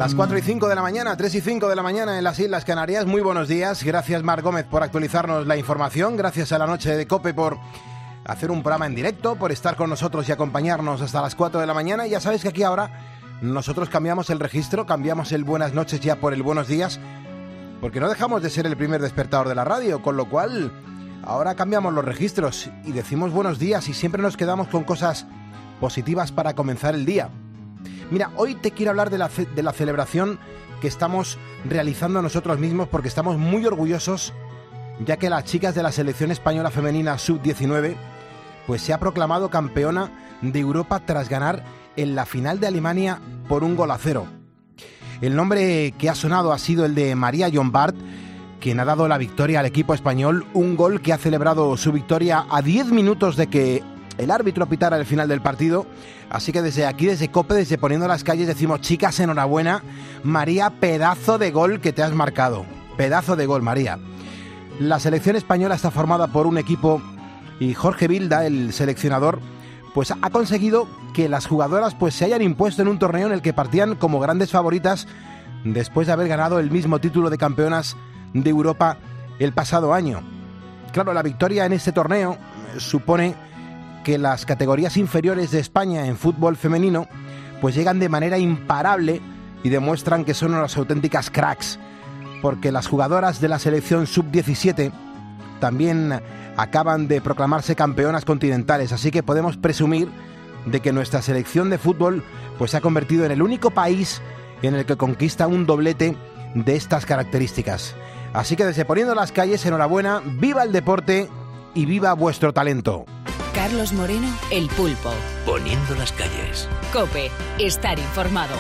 Las 4 y 5 de la mañana, 3 y 5 de la mañana en las Islas Canarias. Muy buenos días. Gracias, Marc Gómez, por actualizarnos la información. Gracias a la noche de COPE por hacer un programa en directo, por estar con nosotros y acompañarnos hasta las 4 de la mañana. Y ya sabes que aquí ahora nosotros cambiamos el registro, cambiamos el buenas noches ya por el buenos días, porque no dejamos de ser el primer despertador de la radio, con lo cual ahora cambiamos los registros y decimos buenos días y siempre nos quedamos con cosas positivas para comenzar el día. Mira, hoy te quiero hablar de la celebración que estamos realizando nosotros mismos, porque estamos muy orgullosos, ya que las chicas de la selección española femenina sub-19 pues se ha proclamado campeona de Europa tras ganar en la final de Alemania por 1-0. El nombre que ha sonado ha sido el de María Llombart, quien ha dado la victoria al equipo español, un gol que ha celebrado su victoria a 10 minutos de que el árbitro pitara el final del partido. Así que desde aquí, desde COPE, desde Poniendo las Calles, decimos: chicas, enhorabuena. María, pedazo de gol que te has marcado. Pedazo de gol, María. La selección española está formada por un equipo y Jorge Vilda, el seleccionador, pues ha conseguido que las jugadoras pues se hayan impuesto en un torneo en el que partían como grandes favoritas después de haber ganado el mismo título de campeonas de Europa el pasado año. Claro, la victoria en este torneo supone que las categorías inferiores de España en fútbol femenino pues llegan de manera imparable y demuestran que son unas auténticas cracks, porque las jugadoras de la selección sub-17 también acaban de proclamarse campeonas continentales, así que podemos presumir de que nuestra selección de fútbol pues se ha convertido en el único país en el que conquista un doblete de estas características. Así que desde Poniendo las Calles, enhorabuena, viva el deporte y viva vuestro talento. Carlos Moreno, El Pulpo. Poniendo las Calles. COPE, estar informado.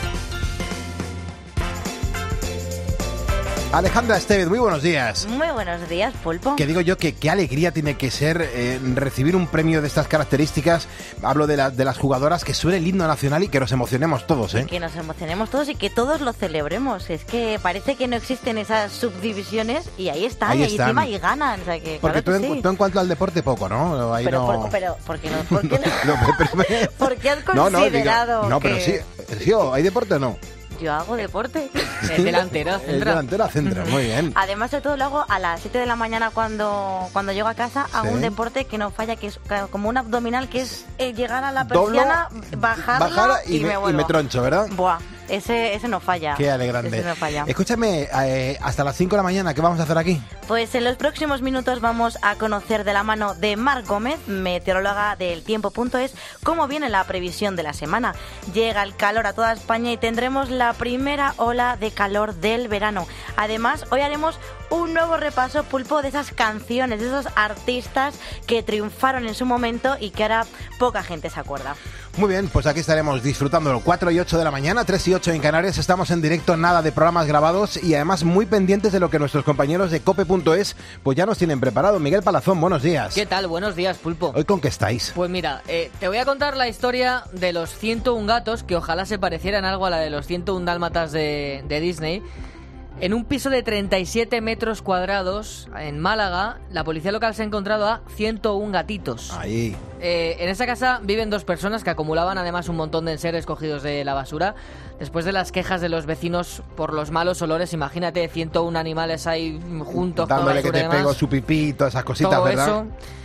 Alejandra Estevez, muy buenos días. Muy buenos días, Pulpo. Que digo yo que qué alegría tiene que ser recibir un premio de estas características. Hablo de las jugadoras, que suene el himno nacional y que nos emocionemos todos, ¿eh? Que nos emocionemos todos y que todos lo celebremos. Es que parece que no existen esas subdivisiones y ahí están, y encima y ganan. O sea que, porque claro tú en cuanto al deporte poco, ¿no? Ahí pero, no... ¿por qué no? ¿Por qué has considerado pero sí, ¿hay deporte o no? Yo hago deporte. El delantero centra, muy bien. Además de todo lo hago a las 7 de la mañana cuando llego a casa. Hago un deporte que no falla, que es como un abdominal, que es llegar a la persiana, bajar y me troncho, ¿verdad? Buah, ese no falla. Qué alegrante. Ese no falla. Escúchame, hasta las 5 de la mañana, ¿qué vamos a hacer aquí? Pues en los próximos minutos vamos a conocer de la mano de Marc Gómez, meteoróloga del tiempo.es, cómo viene la previsión de la semana. Llega el calor a toda España y tendremos la primera ola de calor del verano. Además, hoy haremos un nuevo repaso, Pulpo, de esas canciones, de esos artistas que triunfaron en su momento y que ahora poca gente se acuerda. Muy bien, pues aquí estaremos disfrutándolo. 4 y 8 de la mañana, 3 y 8 en Canarias. Estamos en directo, nada de programas grabados y además muy pendientes de lo que nuestros compañeros de COPE.es pues ya nos tienen preparado. Miguel Palazón, buenos días. ¿Qué tal? Buenos días, Pulpo. ¿Hoy con qué estáis? Pues mira, te voy a contar la historia de los 101 gatos, que ojalá se parecieran algo a la de los 101 dálmatas de Disney. En un piso de 37 metros cuadrados en Málaga, la policía local se ha encontrado a 101 gatitos. Ahí. En esa casa viven 2 personas que acumulaban además un montón de enseres cogidos de la basura. Después de las quejas de los vecinos por los malos olores, imagínate 101 animales ahí juntos. Dándole que te pego su pipí y todas esas cositas, todo ¿verdad?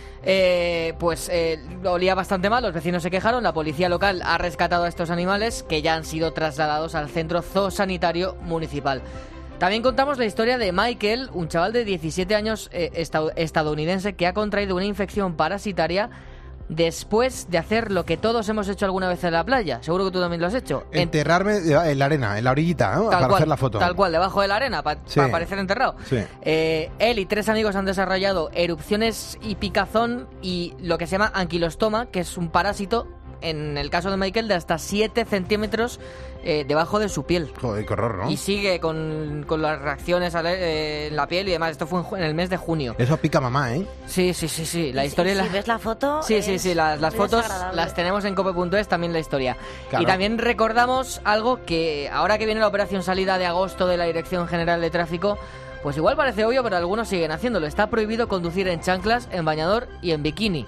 Eso. Olía bastante mal, los vecinos se quejaron, la policía local ha rescatado a estos animales que ya han sido trasladados al centro zoosanitario municipal. También contamos la historia de Michael, un chaval de 17 años estadounidense que ha contraído una infección parasitaria después de hacer lo que todos hemos hecho alguna vez en la playa. Seguro que tú también lo has hecho. Enterrarme en la arena, en la orillita, ¿no? Para hacer la foto. Tal cual, debajo de la arena, para parecer enterrado. Sí. Él y 3 amigos han desarrollado erupciones y picazón y lo que se llama anquilostoma, que es un parásito, en el caso de Michael, de hasta 7 centímetros debajo de su piel. Joder, qué horror, ¿no? Y sigue con las reacciones en la piel y demás. Esto fue en el mes de junio. Eso pica mamá, ¿eh? Sí. La historia... Si ves la foto... Sí. Las fotos las tenemos en cope.es, también la historia. Claro. Y también recordamos algo que ahora que viene la operación salida de agosto de la Dirección General de Tráfico, pues igual parece obvio, pero algunos siguen haciéndolo. Está prohibido conducir en chanclas, en bañador y en bikini.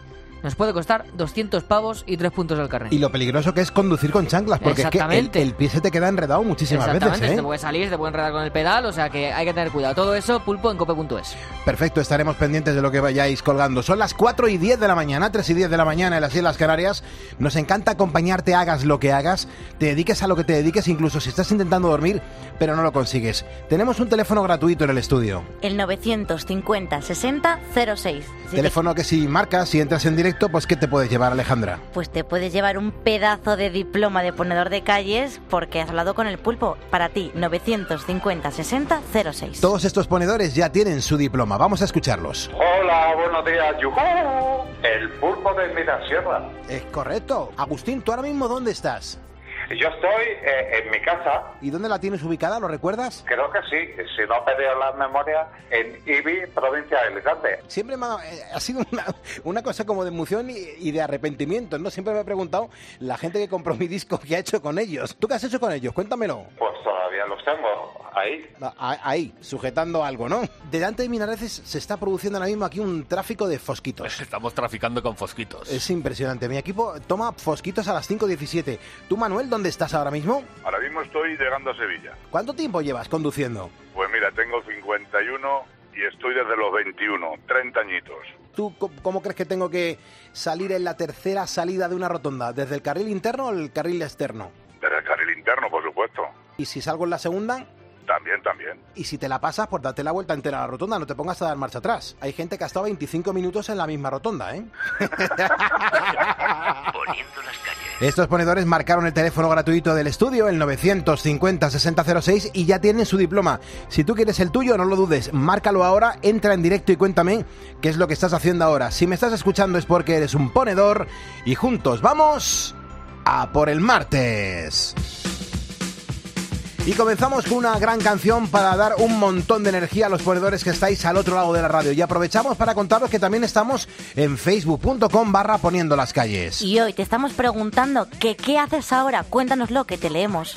nos puede costar 200 pavos y 3 puntos del carnet. Y lo peligroso que es conducir con chanclas, porque es que el pie se te queda enredado muchísimas veces, ¿eh? Te puede salir, te puede enredar con el pedal, o sea que hay que tener cuidado. Todo eso, pulpo en cope.es. Perfecto, estaremos pendientes de lo que vayáis colgando. Son las 4:10 de la mañana, 3:10 de la mañana en las Islas Canarias. Nos encanta acompañarte, hagas lo que hagas, te dediques a lo que te dediques, incluso si estás intentando dormir, pero no lo consigues. Tenemos un teléfono gratuito en el estudio. El 950 60 06. Teléfono que si marcas, si entras en directo, pues ¿qué te puedes llevar, Alejandra? Pues te puedes llevar un pedazo de diploma de ponedor de calles porque has hablado con el pulpo. Para ti, 950 60 06. Todos estos ponedores ya tienen su diploma. Vamos a escucharlos. Hola, buenos días, yujú. El pulpo de Mirasierra. Es correcto. Agustín, ¿tú ahora mismo dónde estás? Yo estoy en mi casa. ¿Y dónde la tienes ubicada? ¿Lo recuerdas? Creo que sí, si no he perdido las memorias, en Ibi, provincia de Alicante. Siempre ha sido una cosa como de emoción y de arrepentimiento, ¿no? Siempre me he preguntado la gente que compró mi disco, ¿qué ha hecho con ellos? ¿Tú qué has hecho con ellos? Cuéntamelo. Pues todavía los tengo ahí. Ahí, sujetando algo, ¿no? Delante de Minareces se está produciendo ahora mismo aquí un tráfico de fosquitos. Estamos traficando con fosquitos. Es impresionante. Mi equipo toma fosquitos a las 5:17. ¿Tú, Manuel, dónde estás ahora mismo? Ahora mismo estoy llegando a Sevilla. ¿Cuánto tiempo llevas conduciendo? Pues mira, tengo 51 y estoy desde los 21, 30 añitos. ¿Tú cómo crees que tengo que salir en la tercera salida de una rotonda? ¿Desde el carril interno o el carril externo? Desde el carril interno, por supuesto. ¿Y si salgo en la segunda? También. Y si te la pasas, pues date la vuelta entera a la rotonda, no te pongas a dar marcha atrás. Hay gente que ha estado 25 minutos en la misma rotonda, ¿eh? Poniendo las calles. Estos ponedores marcaron el teléfono gratuito del estudio, el 950 60 06, y ya tienen su diploma. Si tú quieres el tuyo, no lo dudes, márcalo ahora, entra en directo y cuéntame qué es lo que estás haciendo ahora. Si me estás escuchando es porque eres un ponedor y juntos vamos a por el martes. Y comenzamos con una gran canción para dar un montón de energía a los ponedores que estáis al otro lado de la radio. Y aprovechamos para contaros que también estamos en facebook.com/poniendo las calles. Y hoy te estamos preguntando que qué haces ahora. Cuéntanoslo, que te leemos.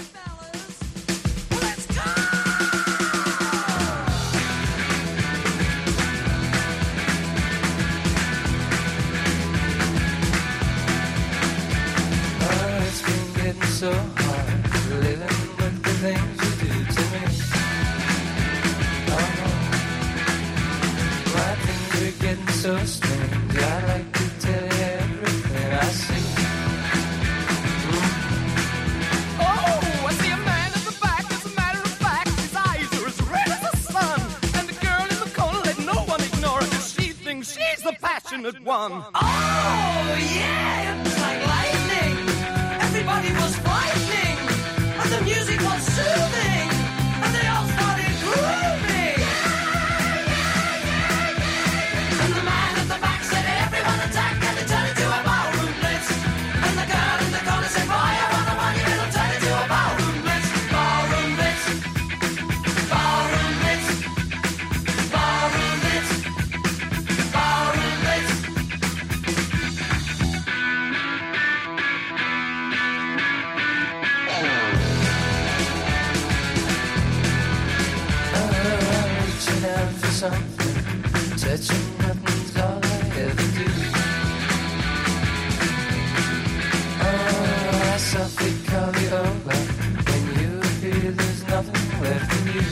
So strange, I like to tell you everything I see. Oh, I see a man in the back, as a matter of fact, his eyes are as red as the sun. And the girl in the corner, let no one ignore her, 'cause she thinks she's the passionate one. Oh, yeah, it's like lightning. Everybody was frightening, and the music was soothing, and they all started grooving. Something, touching nothing's all I ever do. Oh, I softly call you over when you feel there's nothing left in you.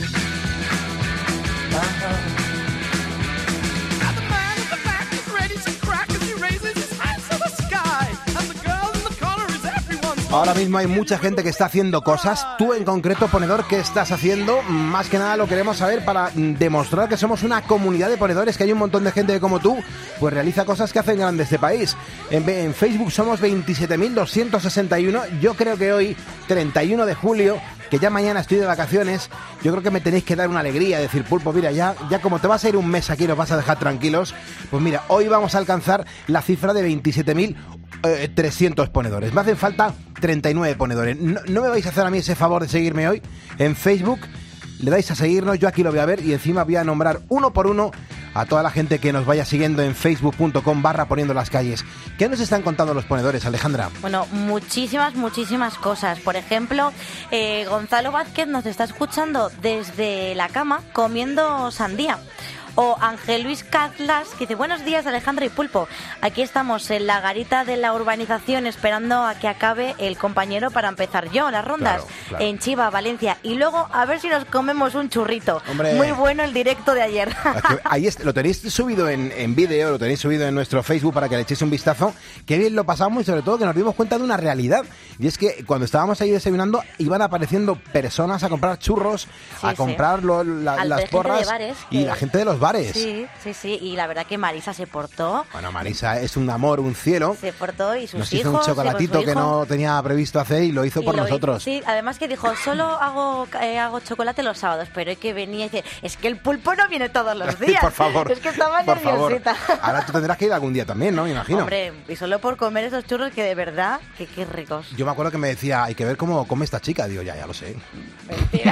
Now the man in the back is ready to crack as he raises his hands to the sky, and the girl in the corner is everyone's. Ahora mismo hay mucha gente que está haciendo cosas. Tú en concreto, ponedor, ¿qué estás haciendo? Más que nada lo queremos saber para demostrar que somos una comunidad de ponedores, que hay un montón de gente que, como tú, pues realiza cosas que hacen grande este país. En Facebook somos 27.261. Yo creo que hoy, 31 de julio, que ya mañana estoy de vacaciones, yo creo que me tenéis que dar una alegría, decir, pulpo, mira, ya como te vas a ir un mes aquí y nos vas a dejar tranquilos, pues mira, hoy vamos a alcanzar la cifra de 27.300 ponedores. Me hacen falta 39 ponedores. No me vais a hacer a mí ese favor de seguirme hoy en Facebook. Le dais a seguirnos, yo aquí lo voy a ver y encima voy a nombrar uno por uno a toda la gente que nos vaya siguiendo en facebook.com/poniendo las calles. ¿Qué nos están contando los ponedores, Alejandra? Bueno, muchísimas cosas. Por ejemplo, Gonzalo Vázquez nos está escuchando desde la cama comiendo sandía. O Ángel Luis Cazlas, que dice, buenos días Alejandro y Pulpo. Aquí estamos en la garita de la urbanización esperando a que acabe el compañero para empezar yo las rondas. Claro. En Chiva, Valencia. Y luego a ver si nos comemos un churrito. Hombre. Muy bueno el directo de ayer. Ahí lo tenéis subido en vídeo, lo tenéis subido en nuestro Facebook para que le echéis un vistazo. Qué bien lo pasamos y sobre todo que nos dimos cuenta de una realidad. Y es que cuando estábamos ahí desayunando iban apareciendo personas a comprar churros, Sí, a comprar las porras de bares, y la gente de los bares. Sí. Y la verdad que Marisa se portó. Bueno, Marisa es un amor, un cielo. Se portó y sus Nos hijos. hizo un chocolatito que no tenía previsto hacer y lo hizo por nosotros. Sí, además que dijo, solo hago chocolate los sábados, pero es que venía y dice, es que el Pulpo no viene todos los días. Por favor. Es que estaba por favor. nerviosita. Ahora tú tendrás que ir algún día también, ¿no? Me imagino. Hombre, y solo por comer esos churros que de verdad, que qué ricos. Yo me acuerdo que me decía, hay que ver cómo come esta chica. Digo, ya lo sé. Mentira.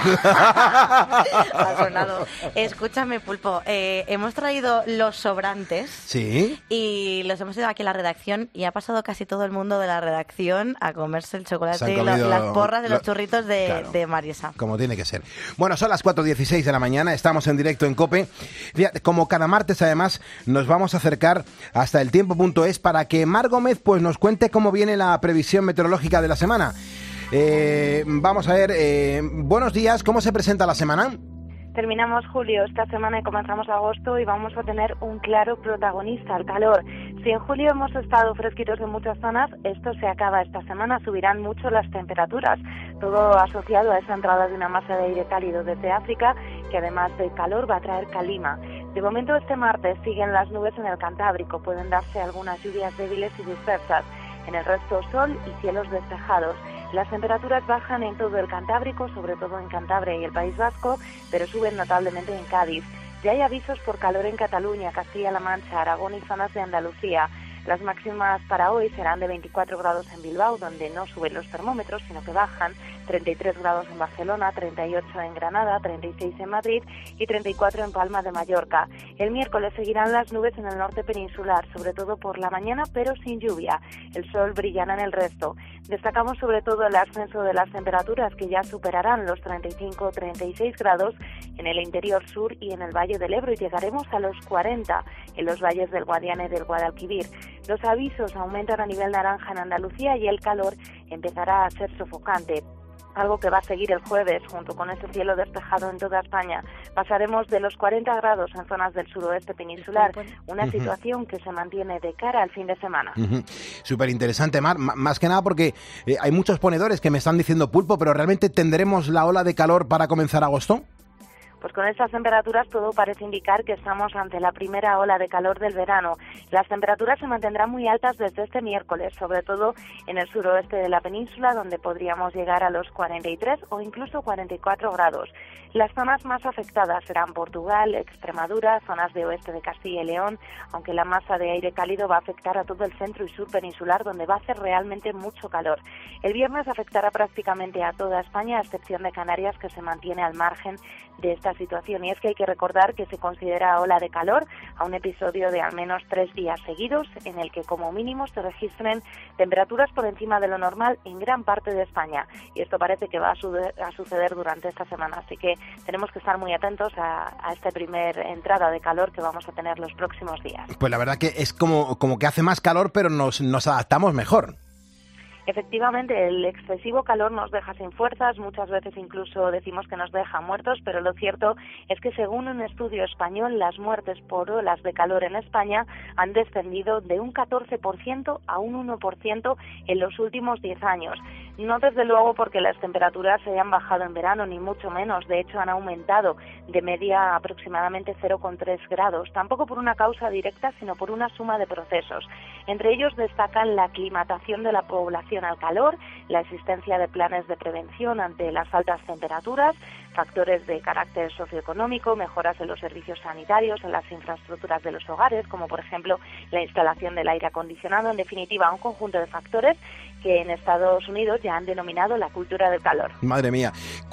Ha sonado. Escúchame, Pulpo, hemos traído los sobrantes. Sí. Y los hemos ido aquí a la redacción y ha pasado casi todo el mundo de la redacción a comerse el chocolate Se han y comido las porras de los churritos claro, de Marisa. Como tiene que ser. Bueno, son las 4:16 de la mañana, estamos en directo en COPE. Fíjate, como cada martes, además, nos vamos a acercar hasta el tiempo.es para que Mar Gómez pues, nos cuente cómo viene la previsión meteorológica de la semana. Vamos a ver, buenos días, ¿cómo se presenta la semana? Terminamos julio esta semana y comenzamos agosto y vamos a tener un claro protagonista, el calor. Si en julio hemos estado fresquitos en muchas zonas, esto se acaba esta semana, subirán mucho las temperaturas, todo asociado a esa entrada de una masa de aire cálido desde África, que además de calor va a traer calima. De momento este martes siguen las nubes en el Cantábrico, pueden darse algunas lluvias débiles y dispersas. En el resto sol y cielos despejados. Las temperaturas bajan en todo el Cantábrico, sobre todo en Cantabria y el País Vasco, pero suben notablemente en Cádiz. Ya hay avisos por calor en Cataluña, Castilla-La Mancha, Aragón y zonas de Andalucía. Las máximas para hoy serán de 24 grados en Bilbao, donde no suben los termómetros, sino que bajan, 33 grados en Barcelona, 38 en Granada, 36 en Madrid y 34 en Palma de Mallorca. El miércoles seguirán las nubes en el norte peninsular, sobre todo por la mañana, pero sin lluvia. El sol brillará en el resto. Destacamos sobre todo el ascenso de las temperaturas, que ya superarán los 35-36 grados en el interior sur y en el Valle del Ebro, y llegaremos a los 40 en los valles del Guadiana y del Guadalquivir. Los avisos aumentan a nivel naranja en Andalucía y el calor empezará a ser sofocante, algo que va a seguir el jueves junto con ese cielo despejado en toda España. Pasaremos de los 40 grados en zonas del suroeste peninsular, una situación que se mantiene de cara al fin de semana. Súper interesante, Mar, más que nada porque hay muchos ponedores que me están diciendo, Pulpo, pero ¿realmente tendremos la ola de calor para comenzar agosto? Pues con estas temperaturas todo parece indicar que estamos ante la primera ola de calor del verano. Las temperaturas se mantendrán muy altas desde este miércoles, sobre todo en el suroeste de la península, donde podríamos llegar a los 43 o incluso 44 grados. Las zonas más afectadas serán Portugal, Extremadura, zonas de oeste de Castilla y León, aunque la masa de aire cálido va a afectar a todo el centro y sur peninsular, donde va a hacer realmente mucho calor. El viernes afectará prácticamente a toda España, a excepción de Canarias, que se mantiene al margen de esta situación. Y es que hay que recordar que se considera ola de calor a un episodio de al menos 3 días seguidos en el que como mínimo se registren temperaturas por encima de lo normal en gran parte de España, y esto parece que va a suceder durante esta semana, así que tenemos que estar muy atentos a esta primer entrada de calor que vamos a tener los próximos días. Pues la verdad que es como que hace más calor, pero nos adaptamos mejor. Efectivamente, el excesivo calor nos deja sin fuerzas, muchas veces incluso decimos que nos deja muertos, pero lo cierto es que según un estudio español, las muertes por olas de calor en España han descendido de un 14% a un 1% en los últimos 10 años. No desde luego porque las temperaturas se hayan bajado en verano, ni mucho menos, de hecho han aumentado de media aproximadamente 0,3 grados, tampoco por una causa directa, sino por una suma de procesos. Entre ellos destacan la aclimatación de la población al calor, la existencia de planes de prevención ante las altas temperaturas, factores de carácter socioeconómico, mejoras en los servicios sanitarios, en las infraestructuras de los hogares, como por ejemplo la instalación del aire acondicionado, en definitiva un conjunto de factores que en Estados Unidos ya han denominado la cultura del calor. Madre mía,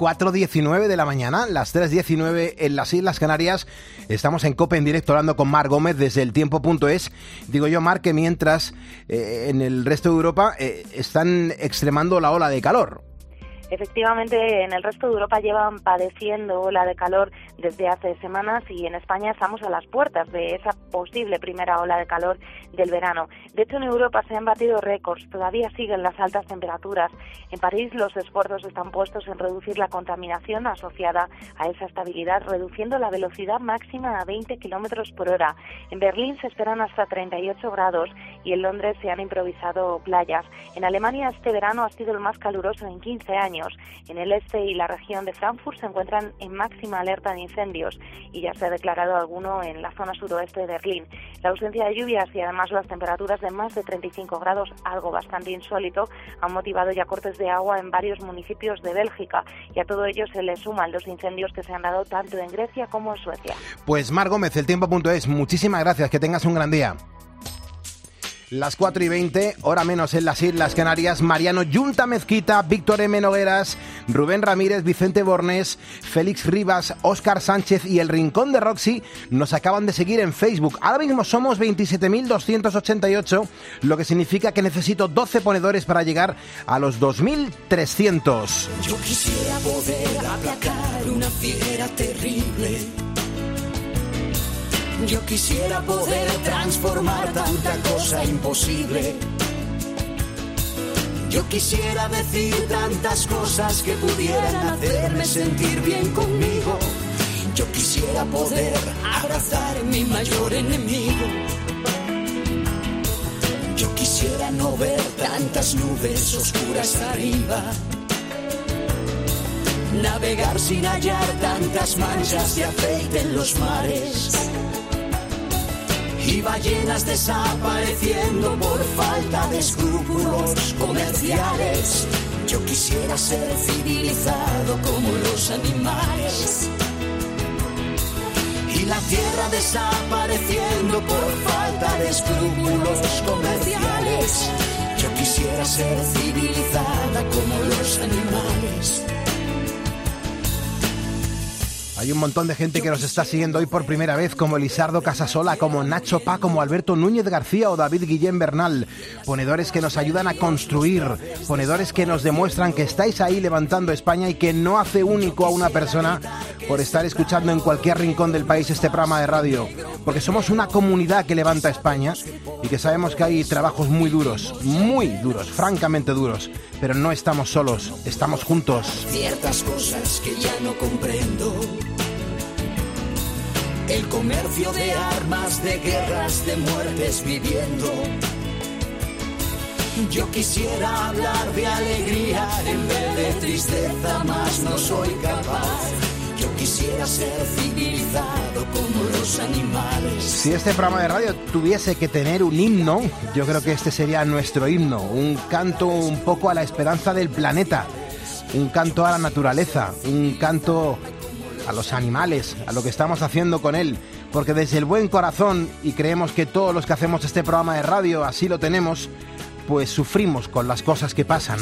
4:19 de la mañana, las 3:19 en las Islas Canarias. Estamos en COPE en directo hablando con Mar Gómez desde el tiempo.es. Digo yo, Mar, que mientras en el resto de Europa están extremando la ola de calor. Efectivamente, en el resto de Europa llevan padeciendo ola de calor desde hace semanas y en España estamos a las puertas de esa posible primera ola de calor del verano. De hecho, en Europa se han batido récords, todavía siguen las altas temperaturas. En París los esfuerzos están puestos en reducir la contaminación asociada a esa estabilidad, reduciendo la velocidad máxima a 20 kilómetros por hora. En Berlín se esperan hasta 38 grados y en Londres se han improvisado playas. En Alemania este verano ha sido el más caluroso en 15 años. En el este y la región de Frankfurt se encuentran en máxima alerta de incendios y ya se ha declarado alguno en la zona suroeste de Berlín. La ausencia de lluvias y además las temperaturas de más de 35 grados, algo bastante insólito, han motivado ya cortes de agua en varios municipios de Bélgica y a todo ello se le suman los incendios que se han dado tanto en Grecia como en Suecia. Pues Mar Gómez, eltiempo.es, muchísimas gracias, que tengas un gran día. Las 4:20, hora menos en las Islas Canarias. Mariano Yunta Mezquita, Víctor M. Nogueras, Rubén Ramírez, Vicente Bornés, Félix Rivas, Óscar Sánchez y El Rincón de Roxy nos acaban de seguir en Facebook. Ahora mismo somos 27.288, lo que significa que necesito 12 ponedores para llegar a los 2.300. Yo quisiera poder aplacar una fiera terrible. Yo quisiera poder transformar tanta cosa imposible. Yo quisiera decir tantas cosas que pudieran hacerme sentir bien conmigo. Yo quisiera poder abrazar mi mayor enemigo. Yo quisiera no ver tantas nubes oscuras arriba. Navegar sin hallar tantas manchas de aceite en los mares. Y ballenas desapareciendo por falta de escrúpulos comerciales. Yo quisiera ser civilizado como los animales. Y la tierra desapareciendo por falta de escrúpulos comerciales. Yo quisiera ser civilizada como los animales. Hay un montón de gente que nos está siguiendo hoy por primera vez, como Elisardo Casasola, como Nacho Pá, como Alberto Núñez García o David Guillén Bernal. Ponedores que nos ayudan a construir, ponedores que nos demuestran que estáis ahí levantando España y que no hace único a una persona por estar escuchando en cualquier rincón del país este programa de radio. Porque somos una comunidad que levanta España y que sabemos que hay trabajos muy duros, francamente duros. Pero no estamos solos, estamos juntos. Ciertas cosas que ya no comprendo. El comercio de armas, de guerras, de muertes viviendo. Yo quisiera hablar de alegría en vez de tristeza, mas no soy capaz. Yo quisiera ser civilizado como los animales. Si este programa de radio tuviese que tener un himno, yo creo que este sería nuestro himno. Un canto un poco a la esperanza del planeta. Un canto a la naturaleza. Un canto a los animales, a lo que estamos haciendo con él. Porque desde el buen corazón, y creemos que todos los que hacemos este programa de radio así lo tenemos, pues sufrimos con las cosas que pasan.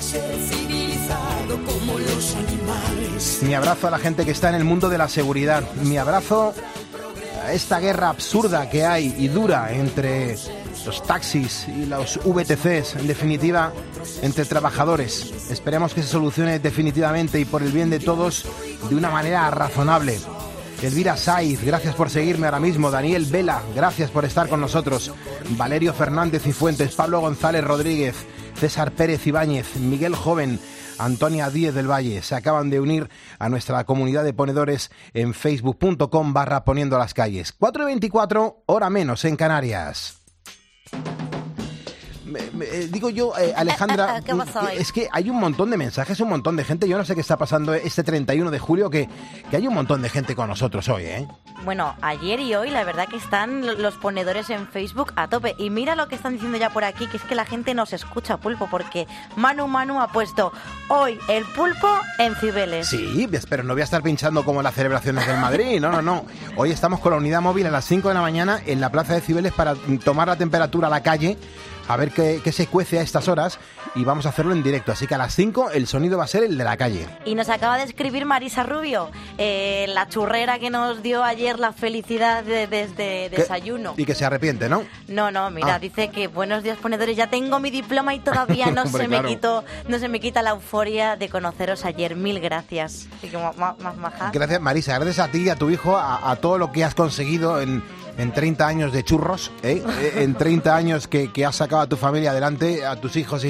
Como los animales. Mi abrazo a la gente que está en el mundo de la seguridad. Mi abrazo a esta guerra absurda que hay y dura entre los taxis y los VTCs, en definitiva, entre trabajadores. Esperemos que se solucione definitivamente y por el bien de todos de una manera razonable. Elvira Saiz, gracias por seguirme ahora mismo. Daniel Vela, gracias por estar con nosotros. Valerio Fernández y Fuentes, Pablo González Rodríguez, César Pérez Ibáñez, Miguel Joven, Antonia Díez del Valle, se acaban de unir a nuestra comunidad de ponedores en facebook.com/poniendo las calles. 4:24, hora menos en Canarias. Digo yo, Alejandra, ¿Qué pasó hoy? es que hay un montón de mensajes, un montón de gente. Yo no sé qué está pasando este 31 de julio, que hay un montón de gente con nosotros hoy, ¿eh? Bueno, ayer y hoy la verdad que están los ponedores en Facebook a tope. Y mira lo que están diciendo ya por aquí, que es que la gente nos escucha, Pulpo, porque Manu ha puesto hoy el pulpo en Cibeles. Sí, pero no voy a estar pinchando como en las celebraciones del Madrid, no. Hoy estamos con la unidad móvil a las 5 de la mañana en la Plaza de Cibeles para tomar la temperatura a la calle, a ver qué se cuece a estas horas, y vamos a hacerlo en directo. Así que a las 5 el sonido va a ser el de la calle. Y nos acaba de escribir Marisa Rubio, la churrera que nos dio ayer la felicidad desde desayuno. Y que se arrepiente, ¿no? No, mira, dice que buenos días, ponedores, ya tengo mi diploma y todavía no Hombre, no se me quita la euforia de conoceros ayer. Mil gracias. Así que más maja. Gracias, Marisa. Gracias a ti y a tu hijo, a todo lo que has conseguido en 30 años de churros, en 30 años que has sacado a tu familia adelante, a tus hijos.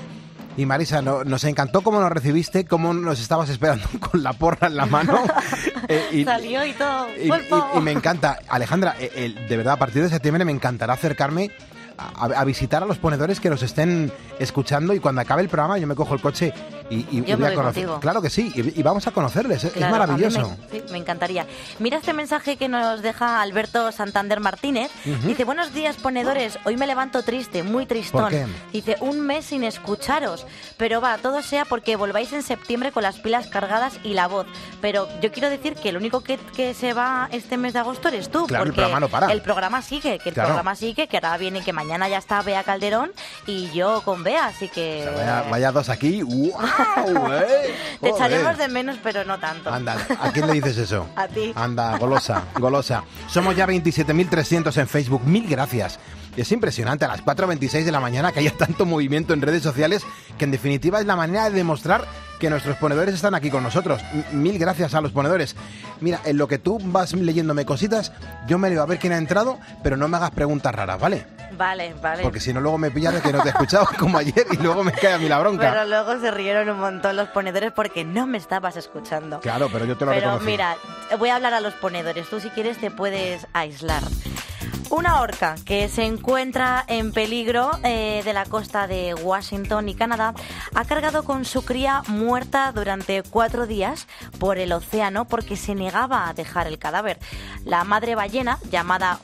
Y Marisa, nos encantó cómo nos recibiste, cómo nos estabas esperando con la porra en la mano. Salió y todo. Y me encanta. Alejandra, de verdad, a partir de septiembre me encantará acercarme a visitar a los ponedores que nos estén escuchando, y cuando acabe el programa yo me cojo el coche y voy a conocer. Contigo. Claro que sí, y vamos a conocerles, claro, es maravilloso. Me encantaría. Mira este mensaje que nos deja Alberto Santander Martínez. Dice, buenos días, ponedores, hoy me levanto triste, muy tristón. ¿Por qué? Dice, un mes sin escucharos, pero todo sea porque volváis en septiembre con las pilas cargadas y la voz. Pero yo quiero decir que el único que se va este mes de agosto eres tú, claro, porque el programa no para. El programa sigue, que ahora viene, que mañana ya está Bea Calderón y yo con Bea, así que... O sea, vaya dos aquí, ¡wow! Te echaremos de menos, pero no tanto. Anda, ¿a quién le dices eso? A ti. Anda, golosa. Somos ya 27.300 en Facebook, mil gracias. Es impresionante a las 4:26 de la mañana que haya tanto movimiento en redes sociales, que en definitiva es la manera de demostrar que nuestros ponedores están aquí con nosotros. Mil gracias a los ponedores. Mira, en lo que tú vas leyéndome cositas, yo me leo a ver quién ha entrado, pero no me hagas preguntas raras, ¿vale? Vale. Porque si no, luego me pillas de que no te he escuchado como ayer y luego me cae a mí la bronca. Pero luego se rieron un montón los ponedores porque no me estabas escuchando. Claro, pero yo te lo reconocí. Pero mira, voy a hablar a los ponedores. Tú, si quieres, te puedes aislar. Una orca que se encuentra en peligro de la costa de Washington y Canadá ha cargado con su cría muerta durante 4 días por el océano porque se negaba a dejar el cadáver. La madre ballena, llamada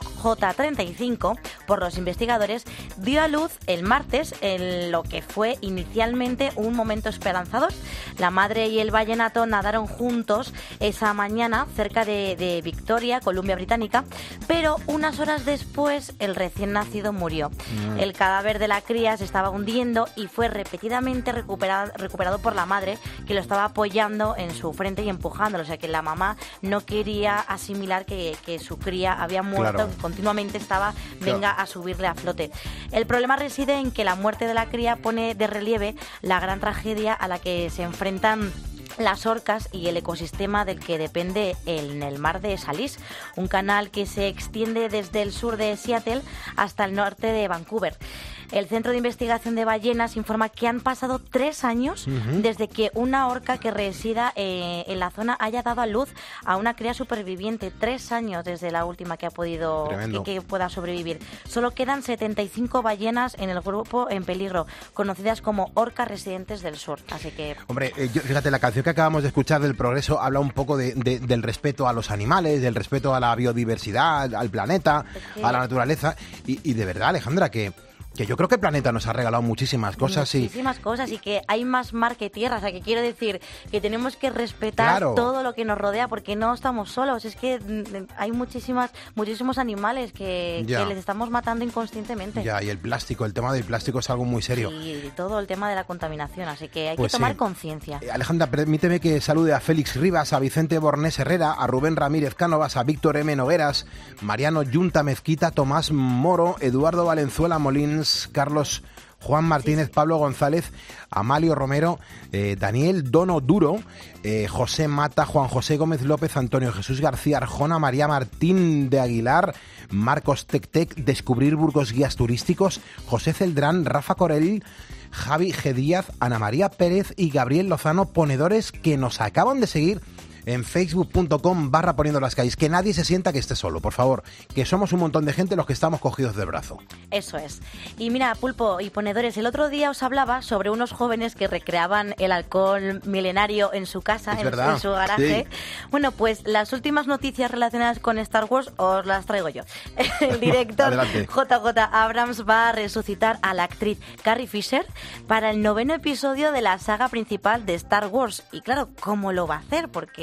J35 por los investigadores, dio a luz el martes en lo que fue inicialmente un momento esperanzador. La madre y el ballenato nadaron juntos esa mañana cerca de Victoria, Columbia Británica, pero unas horas después el recién nacido murió. El cadáver de la cría se estaba hundiendo y fue repetidamente recuperado por la madre, que lo estaba apoyando en su frente y empujándolo. O sea que la mamá no quería asimilar que su cría había muerto, claro. Continuamente estaba a subirle a flote. El problema reside en que la muerte de la cría pone de relieve la gran tragedia a la que se enfrentan las orcas y el ecosistema del que depende en el mar de Salís, un canal que se extiende desde el sur de Seattle hasta el norte de Vancouver. El Centro de Investigación de Ballenas informa que han pasado 3 años desde que una orca que resida en la zona haya dado a luz a una cría superviviente. 3 años desde la última que ha podido que pueda sobrevivir. Solo quedan 75 ballenas en el grupo en peligro, conocidas como orcas residentes del sur. Así que... Hombre, fíjate, la canción que acabamos de escuchar del Progreso habla un poco del respeto a los animales, del respeto a la biodiversidad, al planeta, a la naturaleza. Y de verdad, Alejandra, que yo creo que el planeta nos ha regalado muchísimas cosas. Muchísimas cosas, y que hay más mar que tierra. O sea, que quiero decir que tenemos que respetar todo lo que nos rodea, porque no estamos solos. Es que hay muchísimos animales que les estamos matando inconscientemente. Ya, y el plástico, el tema del plástico es algo muy serio. Y todo el tema de la contaminación, así que hay que tomar conciencia. Alejandra, permíteme que salude a Félix Rivas, a Vicente Bornés Herrera, a Rubén Ramírez Cánovas, a Víctor M. Nogueras, Mariano Yunta Mezquita, Tomás Moro, Eduardo Valenzuela Molins, Carlos Juan Martínez, Pablo González, Amalio Romero, Daniel Dono Duro, José Mata, Juan José Gómez López, Antonio Jesús García Arjona, María Martín de Aguilar, Marcos Tectec, Descubrir Burgos Guías Turísticos, José Celdrán, Rafa Corell, Javi G. Díaz, Ana María Pérez y Gabriel Lozano, ponedores que nos acaban de seguir en facebook.com/poniendo las calles. Que nadie se sienta que esté solo, por favor, que somos un montón de gente los que estamos cogidos del brazo. Eso es. Y mira, Pulpo y ponedores, el otro día os hablaba sobre unos jóvenes que recreaban el halcón milenario en su casa, en su garaje. Sí. Bueno, pues las últimas noticias relacionadas con Star Wars os las traigo yo. El director JJ Abrams va a resucitar a la actriz Carrie Fisher para el 9º episodio de la saga principal de Star Wars. Y claro, ¿cómo lo va a hacer? Porque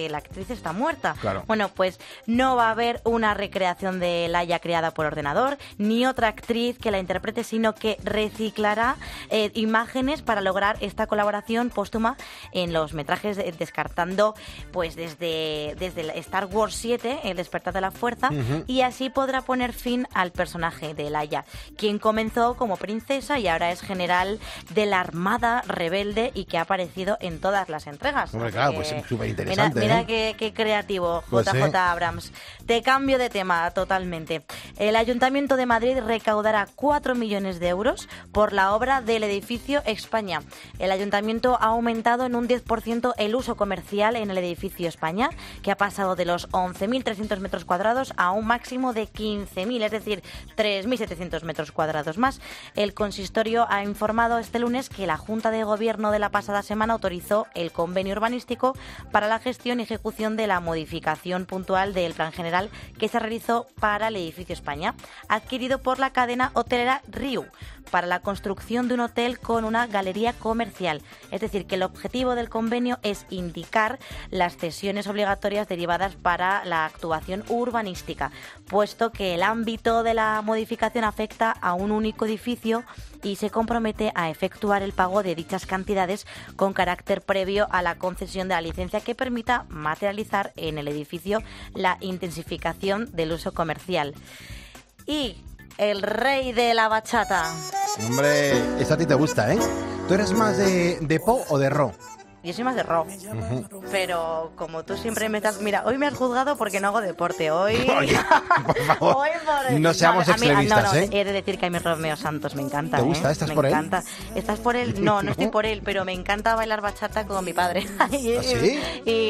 la actriz está muerta. Claro. Bueno, pues no va a haber una recreación de Laia creada por ordenador, ni otra actriz que la interprete, sino que reciclará imágenes para lograr esta colaboración póstuma en los metrajes, descartando pues desde Star Wars 7, El despertar de la fuerza, y así podrá poner fin al personaje de Laia, quien comenzó como princesa y ahora es general de la Armada Rebelde y que ha aparecido en todas las entregas. Hombre, claro, pues súper interesante. Mira qué creativo, Pues JJ Abrams. Te cambio de tema totalmente. El Ayuntamiento de Madrid recaudará 4 millones de euros por la obra del edificio España. El Ayuntamiento ha aumentado en un 10% el uso comercial en el edificio España, que ha pasado de los 11.300 metros cuadrados a un máximo de 15.000, es decir, 3.700 metros cuadrados más. El consistorio ha informado este lunes que la Junta de Gobierno de la pasada semana autorizó el convenio urbanístico para la gestión y ejecución de la modificación puntual del plan general que se realizó para el edificio España, adquirido por la cadena hotelera Riu, para la construcción de un hotel con una galería comercial. Es decir, que el objetivo del convenio es indicar las cesiones obligatorias derivadas para la actuación urbanística, puesto que el ámbito de la modificación afecta a un único edificio y se compromete a efectuar el pago de dichas cantidades con carácter previo a la concesión de la licencia que permita materializar en el edificio la intensificación del uso comercial. Y el rey de la bachata. Hombre, esto a ti te gusta, ¿eh? ¿Tú eres más de po o de ro? Yo soy más de rock, pero como tú siempre me estás... Mira, hoy me has juzgado porque no hago deporte. Hoy... Oye, por favor, hoy no seamos extremistas, ¿eh? He de decir que a mí Romeo Santos me encanta. ¿Te gusta? ¿Estás por él? Me encanta. ¿Estás por él? No, no estoy por él, pero me encanta bailar bachata con mi padre. ¿Ah, sí?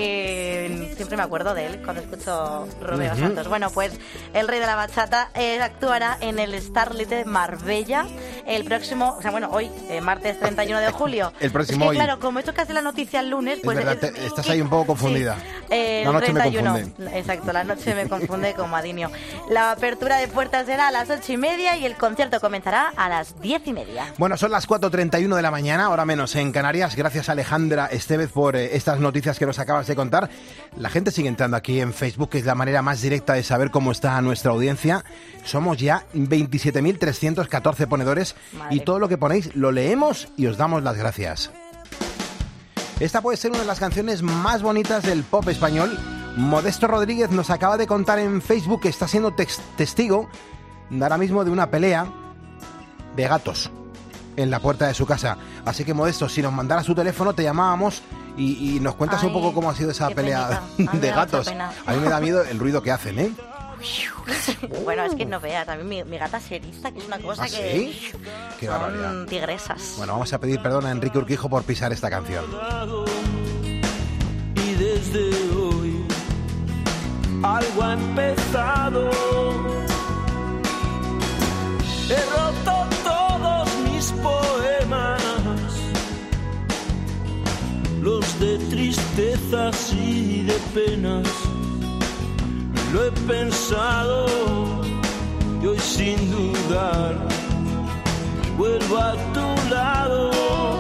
Y siempre me acuerdo de él cuando escucho Romeo Santos. Bueno, pues el rey de la bachata actuará en el Starlit de Marbella el próximo... O sea, bueno, hoy, martes 31 de julio. El próximo es que, hoy. claro, como esto casi la noticia el lunes, pues... Es verdad, estás ahí un poco confundida. Sí, la noche 31. me confunde. Exacto, la noche me confunde con Madinio. La apertura de puertas será a las 8:30 y el concierto comenzará a las 10:30. Bueno, son las 4:31 de la mañana, ahora menos en Canarias. Gracias, Alejandra Estevez, por estas noticias que nos acabas de contar. La gente sigue entrando aquí en Facebook, que es la manera más directa de saber cómo está nuestra audiencia. Somos ya 27.314 ponedores. Madre. Y todo lo que ponéis lo leemos y os damos las gracias. Esta puede ser una de las canciones más bonitas del pop español. Modesto Rodríguez nos acaba de contar en Facebook que está siendo testigo ahora mismo de una pelea de gatos en la puerta de su casa. Así que, Modesto, si nos mandara su teléfono te llamábamos y nos cuentas un poco cómo ha sido esa pelea de gatos. A mí me da miedo el ruido que hacen, ¿eh? Bueno, es que no veas, a mí mi gata se eriza, que es una cosa ¿Sí? que... Qué barbaridad. Son tigresas. Bueno, vamos a pedir perdón a Enrique Urquijo por pisar esta canción. Y desde hoy algo ha empezado. He roto todos mis poemas, los de tristezas y de penas. Lo he pensado y hoy sin dudar vuelvo a tu lado.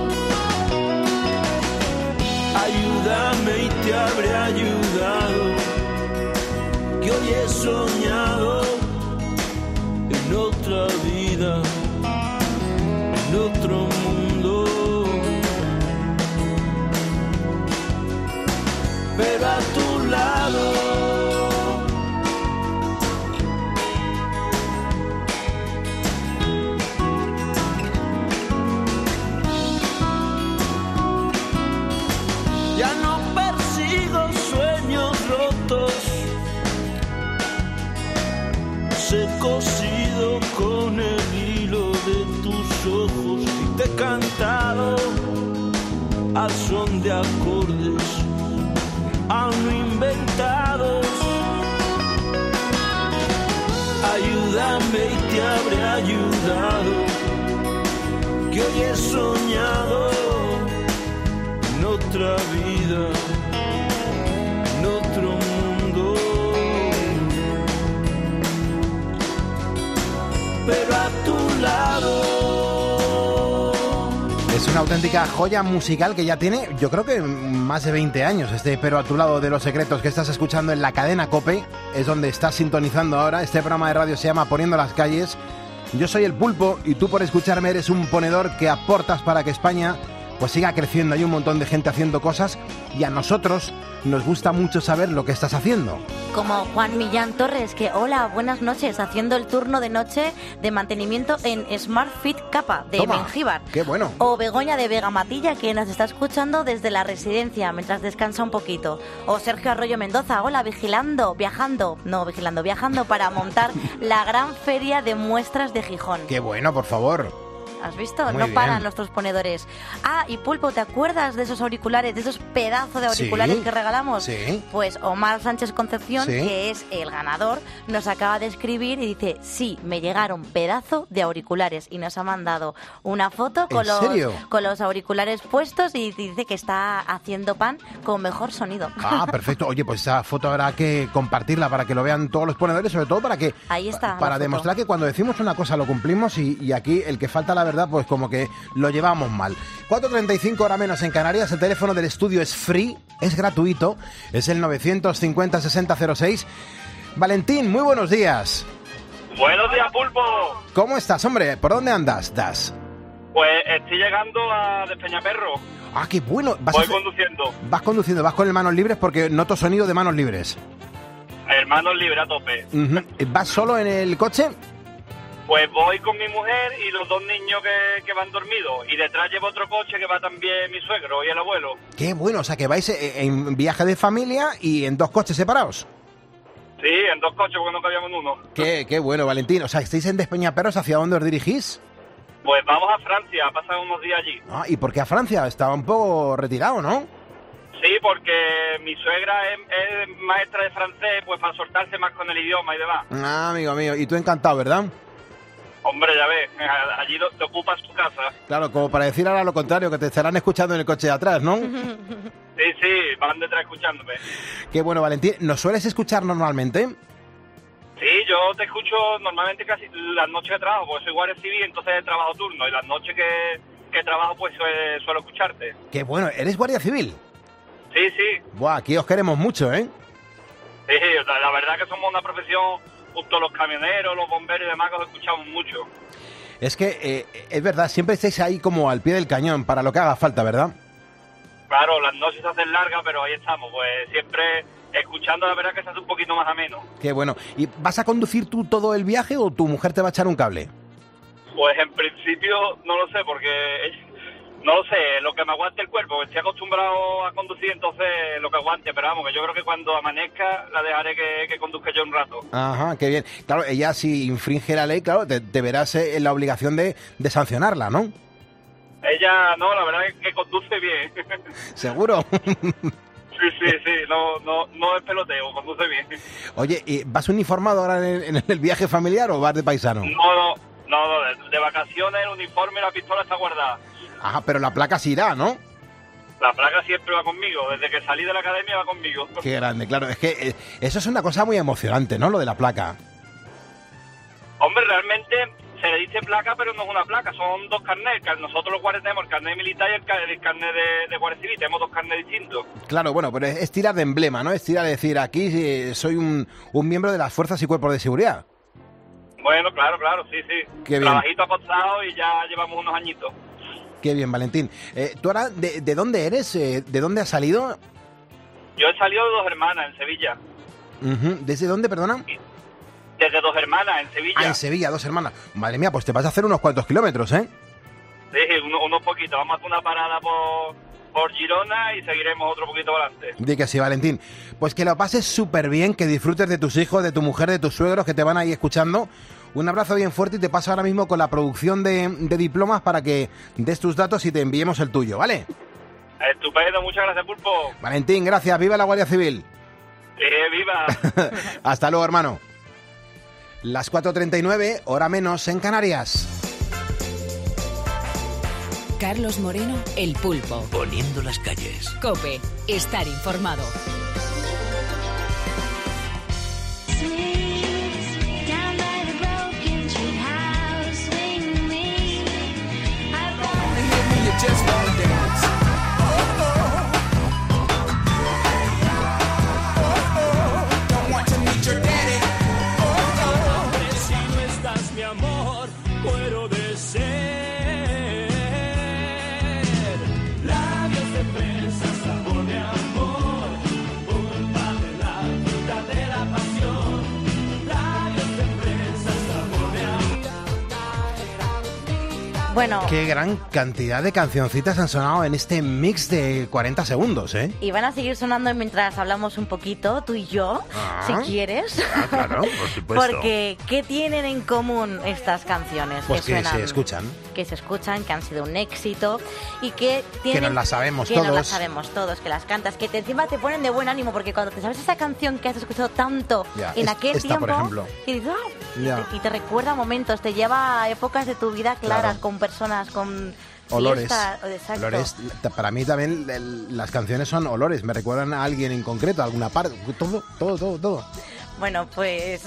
Ayúdame y te habré ayudado, que hoy he soñado en otra vida, en otro mundo. Pero a tu lado ya no persigo sueños rotos, se cosido con el hilo de tus ojos y te he cantado al son de acordes aún no inventados. Ayúdame y te habré ayudado, que hoy he soñado en otra vida, en otro mundo. Pero a tu lado Es una una auténtica joya musical que ya tiene, yo creo que más de 20 años. Pero a tu lado de los secretos que estás escuchando en la cadena COPE, es donde estás sintonizando ahora. Este programa de radio se llama Poniendo las calles. Yo soy el Pulpo y tú por escucharme eres un ponedor que aportas para que España pues siga creciendo. Hay un montón de gente haciendo cosas y a nosotros nos gusta mucho saber lo que estás haciendo. Como Juan Millán Torres, que hola, buenas noches, haciendo el turno de noche de mantenimiento en Smart Fit Capa de Mengíbar. ¡Qué bueno! O Begoña de Vega Matilla, que nos está escuchando desde la residencia mientras descansa un poquito. O Sergio Arroyo Mendoza, hola, viajando para montar la gran feria de muestras de Gijón. ¡Qué bueno, por favor! ¿Has visto? Muy no bien. paran nuestros ponedores. Ah, y Pulpo, ¿te acuerdas de esos auriculares, de esos pedazos de auriculares Sí, que regalamos? sí. Pues Omar Sánchez Concepción, Sí. que es el ganador, nos acaba de escribir y dice, sí, me llegaron pedazo de auriculares, y nos ha mandado una foto con, ¿En serio? con los auriculares puestos y dice que está haciendo pan con mejor sonido. Ah, perfecto. Oye, pues esa foto habrá que compartirla para que lo vean todos los ponedores, sobre todo para que Ahí está la para foto. demostrar que cuando decimos una cosa lo cumplimos y aquí el que falta la verdad, pues como que lo llevamos mal. 4:35 hora menos en Canarias. El teléfono del estudio es free, es gratuito, es el 950-6006. Valentín, muy buenos días. Buenos días, Pulpo. ¿Cómo estás, hombre? ¿Por dónde andas? Pues estoy llegando a Despeñaperro. Ah, qué bueno. Voy conduciendo. Vas conduciendo, vas con el manos libres porque noto sonido de manos libres. Hermanos libre a tope. Ujú. ¿Vas solo en el coche? Pues voy con mi mujer y los dos niños que van dormidos. Y detrás llevo otro coche que va también mi suegro y el abuelo. Qué bueno, o sea que vais en viaje de familia y en dos coches separados. Sí, en dos coches porque no cabíamos en uno. Qué bueno, Valentín. O sea, estáis en Despeñaperros, ¿hacia dónde os dirigís? Pues vamos a Francia, a pasar unos días allí. Ah, ¿y por qué a Francia? Estaba un poco retirado, ¿no? Sí, porque mi suegra es maestra de francés, pues para soltarse más con el idioma y demás. Ah, amigo mío. Y tú encantado, ¿verdad? Hombre, ya ves, allí te ocupas su casa. Claro, como para decir ahora lo contrario, que te estarán escuchando en el coche de atrás, ¿no? Sí, van detrás escuchándome. Qué bueno, Valentín. ¿Nos sueles escuchar normalmente? Sí, yo te escucho normalmente casi las noches de trabajo, porque soy guardia civil, entonces trabajo turno, y las noches que trabajo pues suelo escucharte. Qué bueno. ¿Eres guardia civil? Sí. Buah, aquí os queremos mucho, ¿eh? Sí, la verdad que somos una profesión, junto a los camioneros, los bomberos y demás, que os escuchamos mucho. Es que es verdad, siempre estáis ahí como al pie del cañón para lo que haga falta, ¿verdad? Claro, las noches se hacen largas, pero ahí estamos, pues siempre escuchando, la verdad que se hace un poquito más ameno. Qué bueno. ¿Y vas a conducir tú todo el viaje o tu mujer te va a echar un cable? Pues en principio no lo sé, porque no lo sé, lo que me aguante el cuerpo, estoy acostumbrado a conducir, entonces lo que aguante, pero vamos, que yo creo que cuando amanezca la dejaré que conduzca yo un rato. Ajá, qué bien. Claro, ella si infringe la ley, claro, te verás en la obligación de sancionarla, ¿no? Ella, no, la verdad es que conduce bien. ¿Seguro? Sí, no es peloteo, conduce bien. Oye, ¿y vas uniformado ahora en el viaje familiar o vas de paisano? No, de vacaciones el uniforme y la pistola está guardada. Ajá, pero la placa sí irá, ¿no? La placa siempre va conmigo, desde que salí de la academia va conmigo. Qué grande, claro, es que eso es una cosa muy emocionante, ¿no? Lo de la placa. Hombre, realmente se le dice placa, pero no es una placa, son dos carnets. Nosotros los guardias tenemos el carnet militar y el carnet de guardia civil, tenemos dos carnets distintos. Claro, bueno, pero es tirar de emblema, ¿no? Es tirar de decir, aquí soy un miembro de las fuerzas y cuerpos de seguridad. Bueno, claro, sí. Qué bien. Trabajito acostado y ya llevamos unos añitos. Qué bien, Valentín. ¿Tú ahora de dónde eres? ¿De dónde has salido? Yo he salido de Dos Hermanas, en Sevilla. ¿Desde dónde, perdona? Desde Dos Hermanas, en Sevilla. Ah, en Sevilla, Dos Hermanas. Madre mía, pues te vas a hacer unos cuantos kilómetros, ¿eh? Sí, unos poquitos. Vamos a hacer una parada por Girona y seguiremos otro poquito adelante. Di que sí, Valentín. Pues que lo pases súper bien, que disfrutes de tus hijos, de tu mujer, de tus suegros que te van ahí escuchando. Un abrazo bien fuerte y te paso ahora mismo con la producción de diplomas para que des tus datos y te enviemos el tuyo, ¿vale? Estupendo, muchas gracias, Pulpo. Valentín, gracias. ¡Viva la Guardia Civil! ¡Viva! Hasta luego, hermano. Las 4:39, hora menos en Canarias. Carlos Moreno, El Pulpo. Poniendo las calles. COPE, estar informado. Just Bueno, Qué gran cantidad de cancioncitas han sonado en este mix de 40 segundos, ¿eh? y van a seguir sonando mientras hablamos un poquito, tú y yo, si quieres. Claro, por supuesto. Porque, ¿qué tienen en común estas canciones? Pues que suenan, se escuchan. Que se escuchan, que han sido un éxito y que tienen... Que nos las sabemos que todos. nos las sabemos todos, que las cantas, que encima te ponen de buen ánimo, porque cuando te sabes esa canción que has escuchado tanto Ya, en aquel esta, tiempo, por ejemplo. y dices, Ya. y te recuerda momentos, te lleva a épocas de tu vida claras, Claro. con personas, con Olores. fiestas, exacto. Olores. Para mí también las canciones son olores, me recuerdan a alguien en concreto, a alguna parte, todo. Bueno, pues...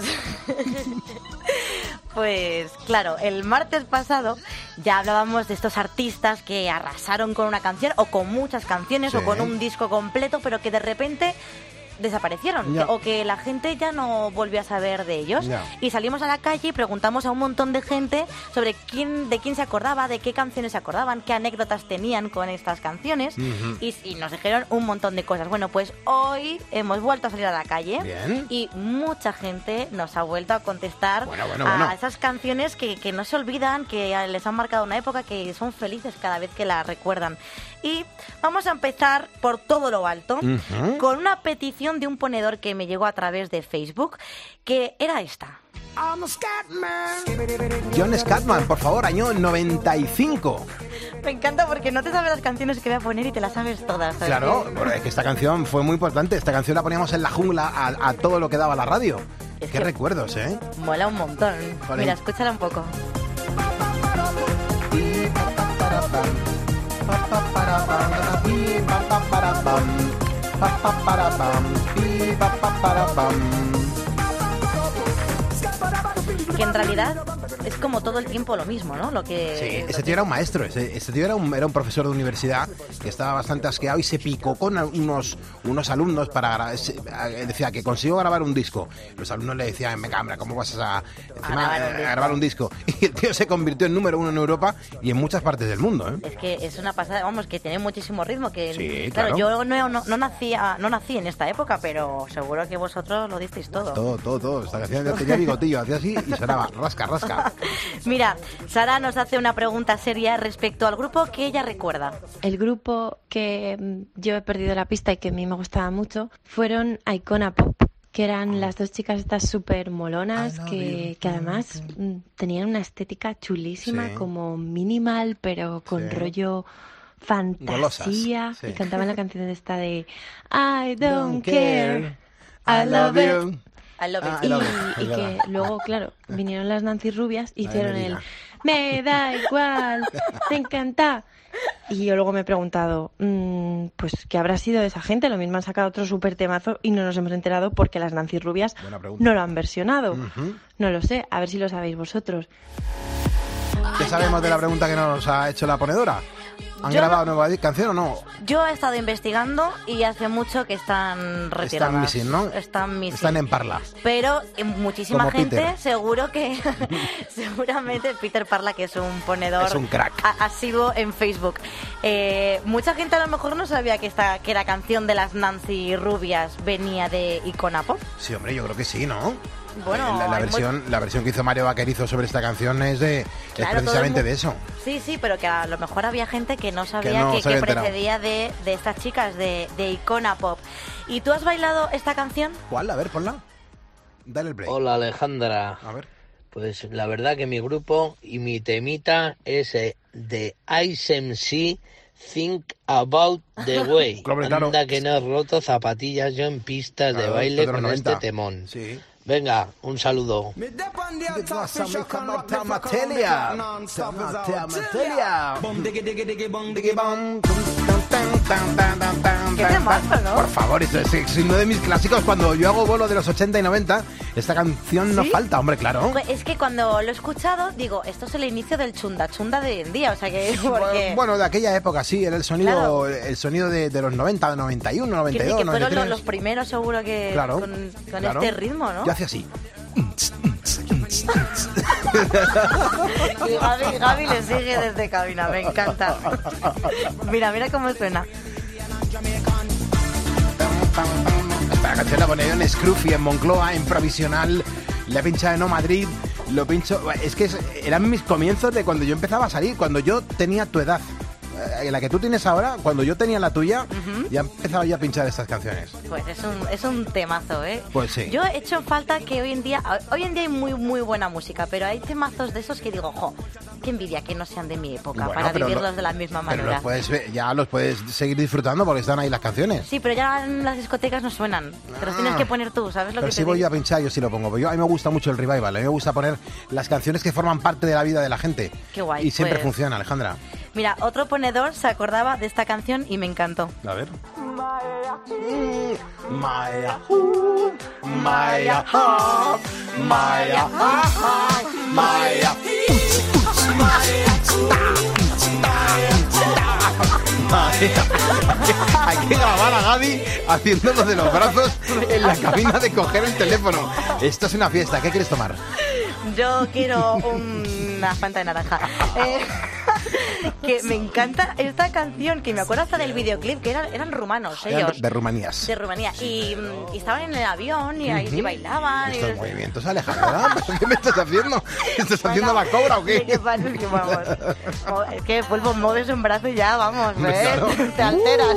Pues claro, el martes pasado ya hablábamos de estos artistas que arrasaron con una canción o con muchas canciones Sí. o con un disco completo, pero que de repente desaparecieron Ya. o que la gente ya no volvió a saber de ellos. Ya. Y salimos a la calle y preguntamos a un montón de gente sobre de quién se acordaba, de qué canciones se acordaban, qué anécdotas tenían con estas canciones. Ujú. Y nos dijeron un montón de cosas. Bueno, pues hoy hemos vuelto a salir a la calle. Bien. Y mucha gente nos ha vuelto a contestar Bueno. a esas canciones que no se olvidan, que les han marcado una época, que son felices cada vez que la recuerdan. Y vamos a empezar por todo lo alto, Ujú. con una petición de un ponedor que me llegó a través de Facebook, que era esta. John Scatman, por favor, año 95. Me encanta porque no te sabes las canciones que voy a poner y te las sabes todas. ¿sabes? Claro, porque es que esta canción fue muy importante. Esta canción la poníamos en la jungla a todo lo que daba la radio. Es Qué que- recuerdos, ¿eh? Mola un montón. Jolín. Mira, escúchala un poco. Que en realidad es como todo el tiempo lo mismo, ¿no? Lo que Sí, ese tío era un maestro, ese tío era un profesor de universidad que estaba bastante asqueado y se picó con unos alumnos para decía que consiguió grabar un disco. Los alumnos le decían, venga, hombre, ¿cómo vas a grabar un disco? Y el tío se convirtió en número 1 en Europa y en muchas partes del mundo, ¿eh? Es que es una pasada, vamos, que tiene muchísimo ritmo. Que Sí, claro, claro. yo no nací en esta época, pero seguro que vosotros lo disteis todo. Todo. Esta canción ya tenía bigotillo, hacía así y sonaba rasca. Mira, Sara nos hace una pregunta seria respecto al grupo que ella recuerda. El grupo que yo he perdido la pista y que a mí me gustaba mucho fueron Icona Pop, que eran las dos chicas estas súper molonas que además tenían una estética chulísima, Sí. como minimal, pero con Sí. rollo fantasía. Golosas, sí. Y cantaban la canción esta de I don't care, I love it. I love it. I love it. Y Es que verdad. luego, claro, vinieron las Nancy Rubias y Ay, hicieron me el diga. me da igual, te encanta. Y yo luego me he preguntado, pues, ¿qué habrá sido de esa gente? Lo mismo han sacado otro súper temazo y no nos hemos enterado porque las Nancy Rubias Buena pregunta. no lo han versionado. Ujú. No lo sé, a ver si lo sabéis vosotros. ¿Qué sabemos de la pregunta que nos ha hecho la ponedora? ¿Han Yo grabado nueva canción o no? Yo he estado investigando y hace mucho que están retiradas. Están missing, ¿no? Están missing. Están en Parla. Pero muchísima Como gente, Peter. seguro que, seguramente Peter Parla, que es un ponedor Es un crack. asiduo en Facebook. Mucha gente a lo mejor no sabía que la canción de las Nancy Rubias venía de Icona Pop. Sí, hombre, yo creo que sí, ¿no? Bueno, la hay versión que hizo Mario Vaquerizo sobre esta canción es Claro, precisamente todo de el eso. Sí, pero que a lo mejor había gente que no sabía no que se había enterado. precedía de estas chicas de Icona Pop. ¿Y tú has bailado esta canción? ¿Cuál? A ver, ponla. Dale el break. Hola Alejandra. A ver. Pues la verdad que mi grupo y mi temita es de ISMC Think About the Way. Hombre, claro. Anda que no he roto zapatillas yo en pistas de Claro, baile de los con 90. este temón. Sí. Venga, un saludo. Qué temazo, ¿no? Por favor, es uno de mis clásicos. Cuando yo hago bolo de los 80 y 90, esta canción no ¿Sí? falta, hombre, claro. Pues es que cuando lo he escuchado, digo, esto es el inicio del chunda de hoy en día, o sea que... Porque... Bueno, de aquella época sí, era el sonido, Claro. el sonido de los 90, 91, Quiero 92, decir que fueron 93. los primeros seguro que Claro, con claro. este ritmo, ¿no? Yo hacía así. Y Gaby le sigue desde cabina, me encanta. Mira cómo suena. Esta canción la ponía en Scruffy, en Moncloa, en Provisional. La pincha en O Madrid. Lo pincho. Es que eran mis comienzos de cuando yo empezaba a salir, cuando yo tenía tu edad. La que tú tienes ahora, cuando yo tenía la tuya, ya empezaba yo a pinchar estas canciones. Pues es un temazo, ¿eh? Pues sí. Yo he hecho en falta que hoy en día hay muy buena música, pero hay temazos de esos que digo, jo, qué envidia que no sean de mi época, Bueno, para pero vivirlos de la misma manera. Pero ya los puedes seguir disfrutando porque están ahí las canciones. Sí, pero ya en las discotecas no suenan. Te los tienes que poner tú, ¿sabes lo Pero que si te voy digo? yo a pinchar, yo sí lo pongo. A mí me gusta mucho el revival, a mí me gusta poner las canciones que forman parte de la vida de la gente. Qué guay. Y siempre pues. funciona, Alejandra. Mira, otro ponedor se acordaba de esta canción y me encantó. A ver. Hay que grabar a Gaby haciéndolo de los brazos en la cabina de coger el teléfono. Esto es una fiesta, ¿qué quieres tomar? Yo quiero una Fanta de naranja. Que me encanta esta canción, que me acuerdo hasta del videoclip, que eran rumanos ellos. De Rumanías. De Rumanía. Y estaban en el avión y ahí bailaban. Estos movimientos, Alejandra, ¿qué me estás haciendo? ¿Estás haciendo la cobra o qué? ¿Qué pasa? Es que vamos. Es que Pulpo, mueves un brazo y ya, vamos, Hombre, ¿ves? claro. Te alteras.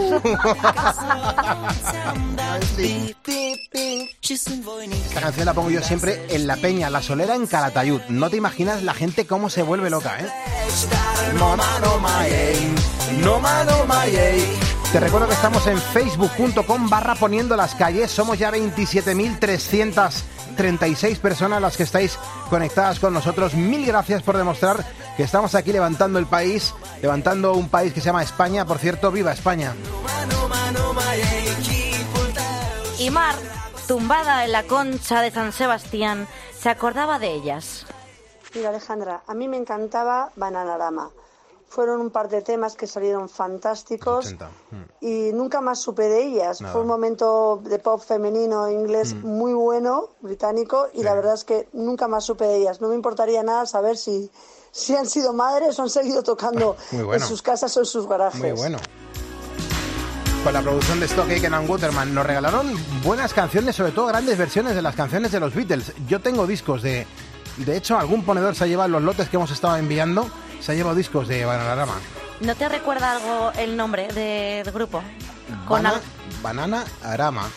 Esta canción la pongo yo siempre en La Peña, La Solera, en Calatayud. No te imaginas la gente cómo se vuelve loca, ¿eh? Te recuerdo que estamos en facebook.com/poniendo las calles. Somos ya 27.336 personas las que estáis conectadas con nosotros. Mil gracias por demostrar que estamos aquí levantando el país, levantando un país que se llama España. Por cierto, ¡viva España! Y Mar, tumbada en la concha de San Sebastián, se acordaba de ellas. Mira, Alejandra, a mí me encantaba Bananarama. Fueron un par de temas que salieron fantásticos y nunca más supe de ellas. Nada. Fue un momento de pop femenino inglés muy bueno, británico, y la verdad es que nunca más supe de ellas. No me importaría nada saber si han sido madres o han seguido tocando en sus casas o en sus garajes. Muy bueno. Con la producción de Stock Aitken and Waterman nos regalaron buenas canciones, sobre todo grandes versiones de las canciones de los Beatles. Yo tengo discos de hecho, algún ponedor se ha llevado los lotes que hemos estado enviando, se ha llevado discos de Bananarama. ¿No te recuerda algo el nombre del grupo? Banana Arama.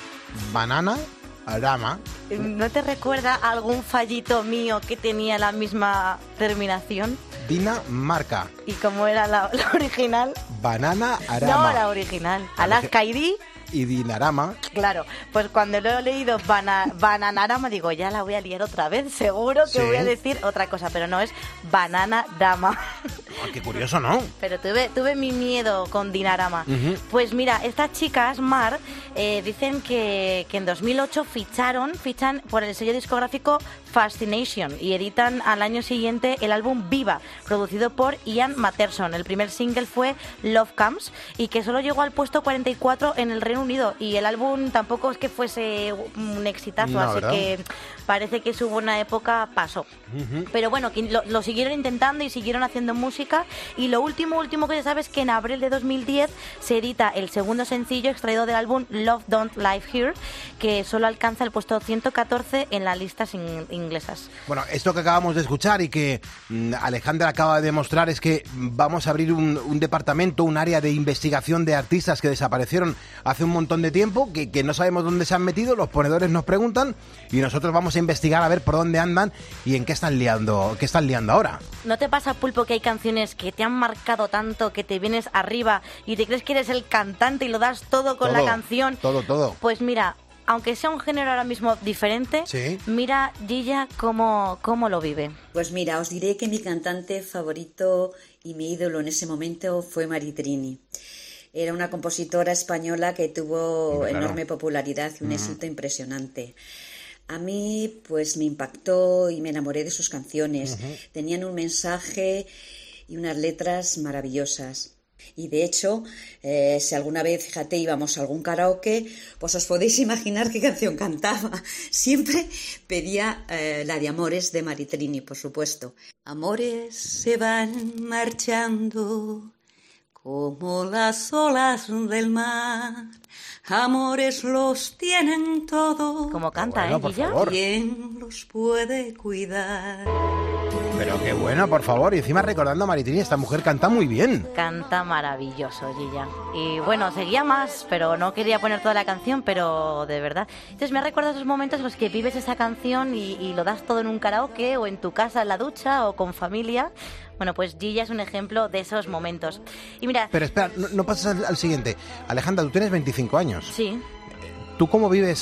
¿No te recuerda algún fallito mío que tenía la misma terminación? Dinamarca. ¿Y cómo era la original? Banana Arama. No, la original. Alaska ID. Y Dinarama. Claro, pues cuando lo he leído Bananarama digo, ya la voy a liar otra vez, seguro que voy a decir otra cosa, pero no, es Bananarama. Oh, qué curioso, ¿no? Pero tuve mi miedo con Dinarama. Pues mira, estas chicas, Mar, dicen que en 2008 fichan por el sello discográfico Fascination y editan al año siguiente el álbum Viva, producido por Ian Matterson. El primer single fue Love Comes y que solo llegó al puesto 44 en el Reino Unido, y el álbum tampoco es que fuese un exitazo, No, así ¿verdad? que parece que su buena época pasó. Pero bueno, que lo siguieron intentando y siguieron haciendo música, y lo último que se sabe es que en abril de 2010 se edita el segundo sencillo extraído del álbum Love Don't Live Here, que solo alcanza el puesto 114 en las listas inglesas. Bueno, esto que acabamos de escuchar y que Alejandra acaba de demostrar es que vamos a abrir un departamento, un área de investigación de artistas que desaparecieron hace un montón de tiempo, que no sabemos dónde se han metido, los ponedores nos preguntan y nosotros vamos a investigar a ver por dónde andan y en qué están liando ahora. ¿No te pasa, Pulpo, que hay canciones que te han marcado tanto que te vienes arriba y te crees que eres el cantante y lo das todo con la canción? Todo. Pues mira, aunque sea un género ahora mismo diferente, mira Gilla cómo lo vive. Pues mira, os diré que mi cantante favorito y mi ídolo en ese momento fue Maritrini. Era una compositora española que tuvo enorme popularidad y un éxito impresionante. A mí, pues me impactó y me enamoré de sus canciones. Tenían un mensaje y unas letras maravillosas. Y de hecho, si alguna vez, fíjate, íbamos a algún karaoke, pues os podéis imaginar qué canción cantaba. Siempre pedía la de Amores de Maritrini, por supuesto. Amores se van marchando como las olas del mar, Amores los tienen todos. Como canta, bueno, por favor. ¿Quién los puede cuidar? Pero qué bueno, por favor. Y encima recordando a Maritrini, esta mujer canta muy bien. Canta maravilloso, Gilla. Y bueno, seguía más, pero no quería poner toda la canción, pero de verdad. Entonces me ha recordado esos momentos en los que vives esa canción y lo das todo en un karaoke o en tu casa en la ducha o con familia. Bueno, pues Gilla es un ejemplo de esos momentos. Y mira... Pero espera, no pases al siguiente. Alejandra, tú tienes 25 años. Sí. ¿Tú cómo vives?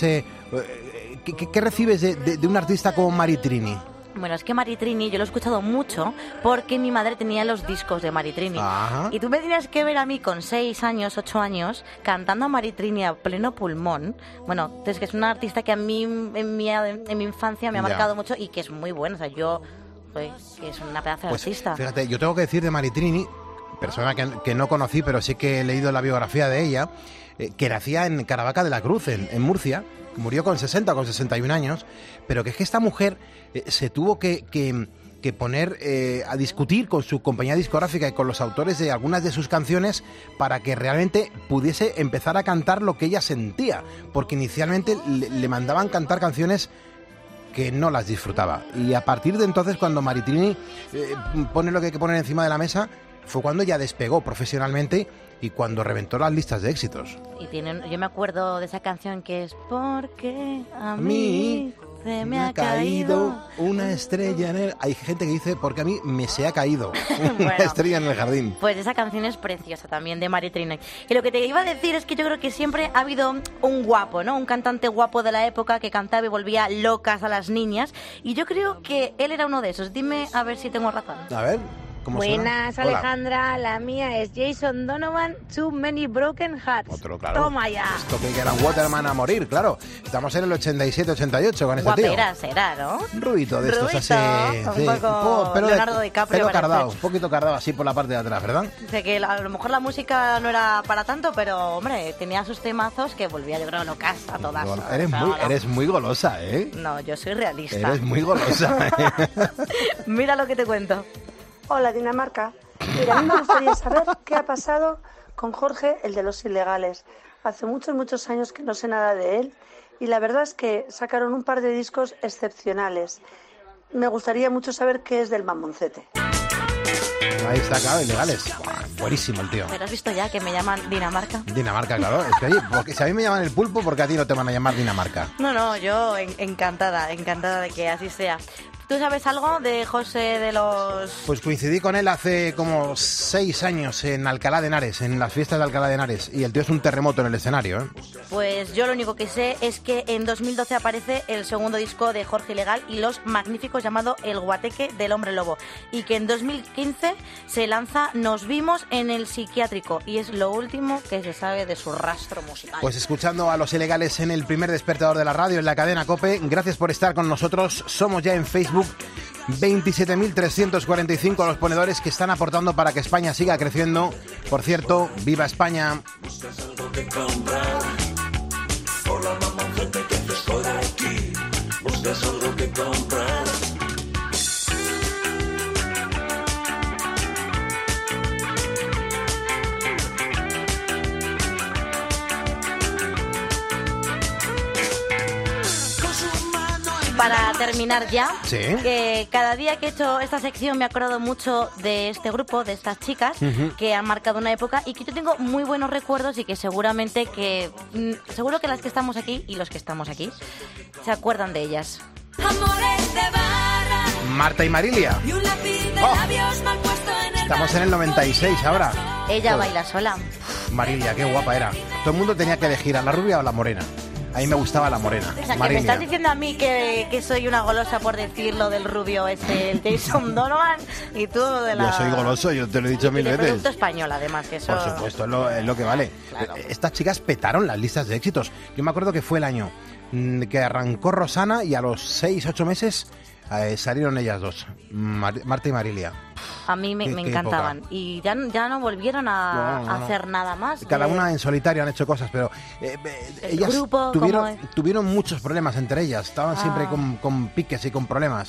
¿Qué recibes de un artista como Maritrini? Bueno, es que Maritrini yo lo he escuchado mucho porque mi madre tenía los discos de Maritrini. Ajá. Y tú me tenías que ver a mí con 6 años, 8 años, cantando a Maritrini a pleno pulmón. Bueno, es que es una artista que a mí en mi infancia me ha marcado mucho y que es muy buena. O sea, que es una pedazo de artista. Fíjate, yo tengo que decir de Maritrini, persona que no conocí, pero sí que he leído la biografía de ella, que nacía en Caravaca de la Cruz, en Murcia. Murió con 60 o con 61 años, pero que es que esta mujer se tuvo que poner a discutir con su compañía discográfica y con los autores de algunas de sus canciones para que realmente pudiese empezar a cantar lo que ella sentía, porque inicialmente le mandaban cantar canciones que no las disfrutaba. Y a partir de entonces, cuando Maritrini pone lo que hay que poner encima de la mesa, fue cuando ya despegó profesionalmente y cuando reventó las listas de éxitos. Y yo me acuerdo de esa canción que es Porque a mí se me ha caído una estrella en el... Hay gente que dice porque a mí me se ha caído una estrella en el jardín. Pues esa canción es preciosa también de Maritrini. Y lo que te iba a decir es que yo creo que siempre ha habido un guapo, ¿no? Un cantante guapo de la época que cantaba y volvía locas a las niñas. Y yo creo que él era uno de esos. Dime a ver si tengo razón. A ver. Buenas, Alejandra. La mía es Jason Donovan, Too Many Broken Hearts. Otro, claro. Toma ya. Esto que era Waterman a morir, claro. Estamos en el 87-88 con este tío. Guapera será, ¿no? Rubito de estos así. Un poco Leonardo DiCaprio. Pelo cardado, un poquito cardado así por la parte de atrás, ¿verdad? Sé que a lo mejor la música no era para tanto, pero, hombre, tenía sus temazos que volvía, yo creo, locas a todas. Eres muy golosa, ¿eh? No, yo soy realista. Eres muy golosa. Mira lo que te cuento. Hola, Dinamarca. Mira, a mí me gustaría saber qué ha pasado con Jorge, el de los ilegales. Hace muchos años que no sé nada de él y la verdad es que sacaron un par de discos excepcionales. Me gustaría mucho saber qué es del mamoncete. Ahí está, claro, ilegales. Buenísimo el tío. ¿Pero has visto ya que me llaman Dinamarca? Dinamarca, claro. Es que, oye, porque si a mí me llaman el pulpo, ¿por qué a ti no te van a llamar Dinamarca? No, yo encantada de que así sea. ¿Tú sabes algo de José de los...? Pues coincidí con él hace como 6 años en Alcalá de Henares, en las fiestas de Alcalá de Henares, y el tío es un terremoto en el escenario, ¿eh? Pues yo lo único que sé es que en 2012 aparece el segundo disco de Jorge Ilegal y Los Magníficos llamado El Guateque del Hombre Lobo, y que en 2015 se lanza Nos Vimos en el Psiquiátrico, y es lo último que se sabe de su rastro musical. Pues escuchando a Los Ilegales en el primer despertador de la radio, en la cadena COPE, gracias por estar con nosotros. Somos ya en Facebook 27.345 los ponedores que están aportando para que España siga creciendo. Por cierto, ¡viva España! Hola mamá, gente que estoy aquí. Buscas algo que comprar. Para terminar ya, ¿sí? Que cada día que he hecho esta sección me he acordado mucho de este grupo, de estas chicas que han marcado una época y que yo tengo muy buenos recuerdos y que seguramente seguro que las que estamos aquí y los que estamos aquí se acuerdan de ellas. Amores de barra. Marta y Marilia. Y un lápiz de labios mal puesto en el Estamos en el 96 ahora. Ella baila sola. Marilia, qué guapa era. Todo el mundo tenía que elegir a la rubia o la morena. A mí me gustaba la morena. O sea, que me estás diciendo a mí que soy una golosa por decir lo del rubio el Jason Donovan y tú de la... Yo soy goloso, yo te lo he dicho mil veces. Producto español, además, que eso... Por supuesto, es lo que vale. Claro. Estas chicas petaron las listas de éxitos. Yo me acuerdo que fue el año que arrancó Rosana y a los 6-8 meses salieron ellas dos, Marta y Marilia. A mí me encantaban. Época. Y ya no volvieron a hacer nada más. Cada una en solitario han hecho cosas, pero ellas tuvieron muchos problemas entre ellas. Estaban siempre con piques y con problemas.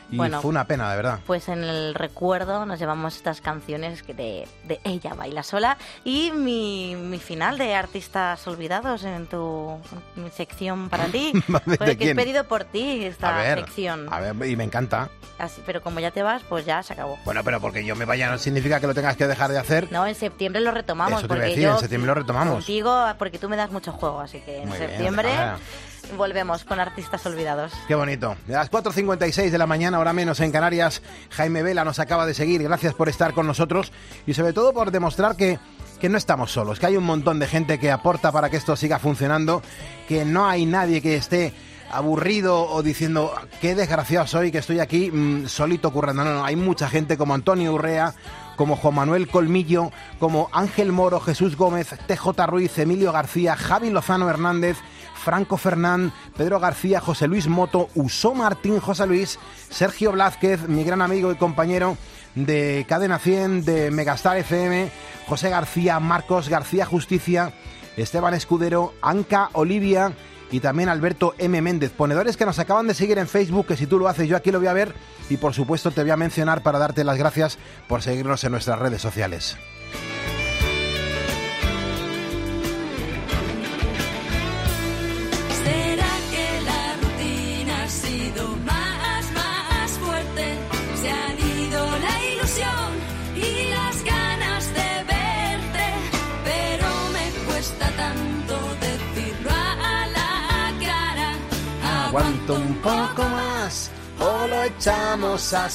Y bueno, fue una pena, de verdad. Pues en el recuerdo nos llevamos estas canciones de Ella Baila Sola y mi final de Artistas Olvidados en mi sección para ti. ¿De que he pedido por ti esta sección. A ver, y me encanta. Así, pero como ya te vas, pues ya se acabó. Bueno, pero porque yo me vaya no significa que lo tengas que dejar de hacer. No, en septiembre lo retomamos. Eso te iba a decir, en septiembre lo retomamos. Contigo, porque tú me das mucho juego, así que en septiembre volvemos con Artistas Olvidados. Qué bonito. A las 4:56 de la mañana, hora menos en Canarias, Jaime Vela nos acaba de seguir. Gracias por estar con nosotros y sobre todo por demostrar que no estamos solos, que hay un montón de gente que aporta para que esto siga funcionando, que no hay nadie que esté aburrido o diciendo qué desgraciado soy que estoy aquí solito currando. No, hay mucha gente como Antonio Urrea, como Juan Manuel Colmillo, como Ángel Moro, Jesús Gómez, TJ Ruiz, Emilio García, Javi Lozano Hernández, Franco Fernán, Pedro García, José Luis Moto, Usó Martín José Luis, Sergio Blázquez, mi gran amigo y compañero de Cadena 100, de Megastar FM, José García, Marcos García Justicia, Esteban Escudero, Anca Olivia y también Alberto M. Méndez, ponedores que nos acaban de seguir en Facebook, que si tú lo haces yo aquí lo voy a ver y por supuesto te voy a mencionar para darte las gracias por seguirnos en nuestras redes sociales. Aguanto un poco más o lo echamos a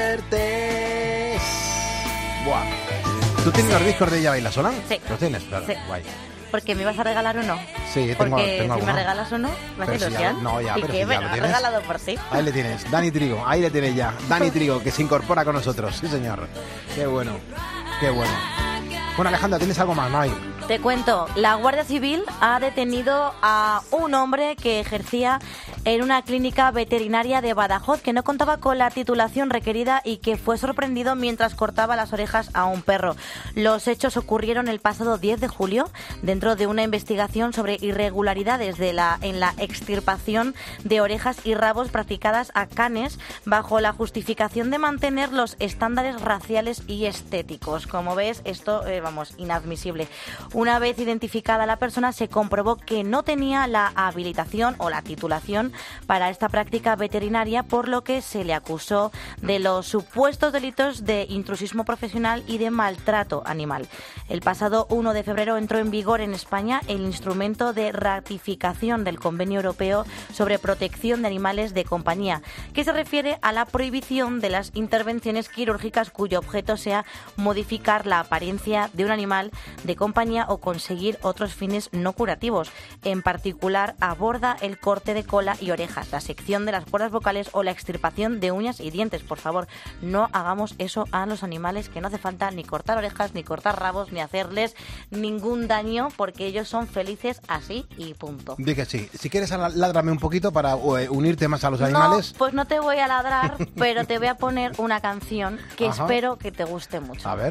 suertes. Buah. ¿Tú tienes los discos de Ella Baila Sola? Sí. ¿Los tienes? Claro, sí. Guay. ¿Porque me ibas a regalar o no? Sí, porque tengo si me regalas o no, me hace ilusión. No, ya, ¿Y pero qué? si Bueno, ya lo has tienes. regalado por ti. Ahí le tienes, Dani Trigo, ahí le tienes ya. Dani Trigo, que se incorpora con nosotros. Sí, señor. Qué bueno, qué bueno. Bueno, Alejandra, ¿tienes algo más? No hay. Te cuento, la Guardia Civil ha detenido a un hombre que ejercía en una clínica veterinaria de Badajoz que no contaba con la titulación requerida y que fue sorprendido mientras cortaba las orejas a un perro. Los hechos ocurrieron el pasado 10 de julio dentro de una investigación sobre irregularidades en la extirpación de orejas y rabos practicadas a canes bajo la justificación de mantener los estándares raciales y estéticos. Como ves, esto, inadmisible. Una vez identificada la persona, se comprobó que no tenía la habilitación o la titulación para esta práctica veterinaria, por lo que se le acusó de los supuestos delitos de intrusismo profesional y de maltrato animal. El pasado 1 de febrero entró en vigor en España el instrumento de ratificación del Convenio Europeo sobre protección de animales de compañía, que se refiere a la prohibición de las intervenciones quirúrgicas cuyo objeto sea modificar la apariencia de un animal de compañía o conseguir otros fines no curativos. En particular, aborda el corte de cola y orejas, la sección de las cuerdas vocales o la extirpación de uñas y dientes. Por favor, no hagamos eso a los animales, que no hace falta ni cortar orejas, ni cortar rabos, ni hacerles ningún daño, porque ellos son felices así y punto. Di que sí. Si quieres, ládrame un poquito para unirte más a los animales. No, pues no te voy a ladrar, pero te voy a poner una canción que espero que te guste mucho. A ver.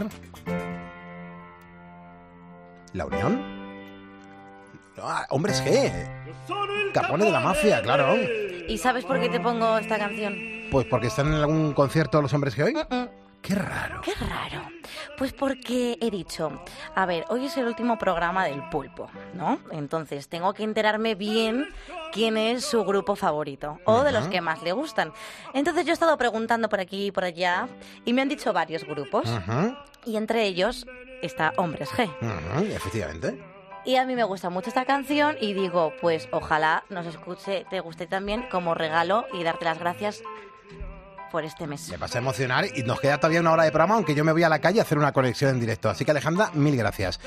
¿La Unión? Hombres G. Capone de la mafia, claro. ¿Y sabes por qué te pongo esta canción? Pues porque están en algún concierto los Hombres G hoy. Qué raro. Qué raro. Pues porque he dicho, a ver, hoy es el último programa del Pulpo, ¿no? Entonces tengo que enterarme bien quién es su grupo favorito o de los que más le gustan. Entonces yo he estado preguntando por aquí y por allá y me han dicho varios grupos. Y entre ellos está Hombres G. Efectivamente. Y a mí me gusta mucho esta canción y digo, pues ojalá te guste también como regalo y darte las gracias por este mes. Me vas a emocionar y nos queda todavía una hora de programa, aunque yo me voy a la calle a hacer una conexión en directo. Así que, Alejandra, mil gracias.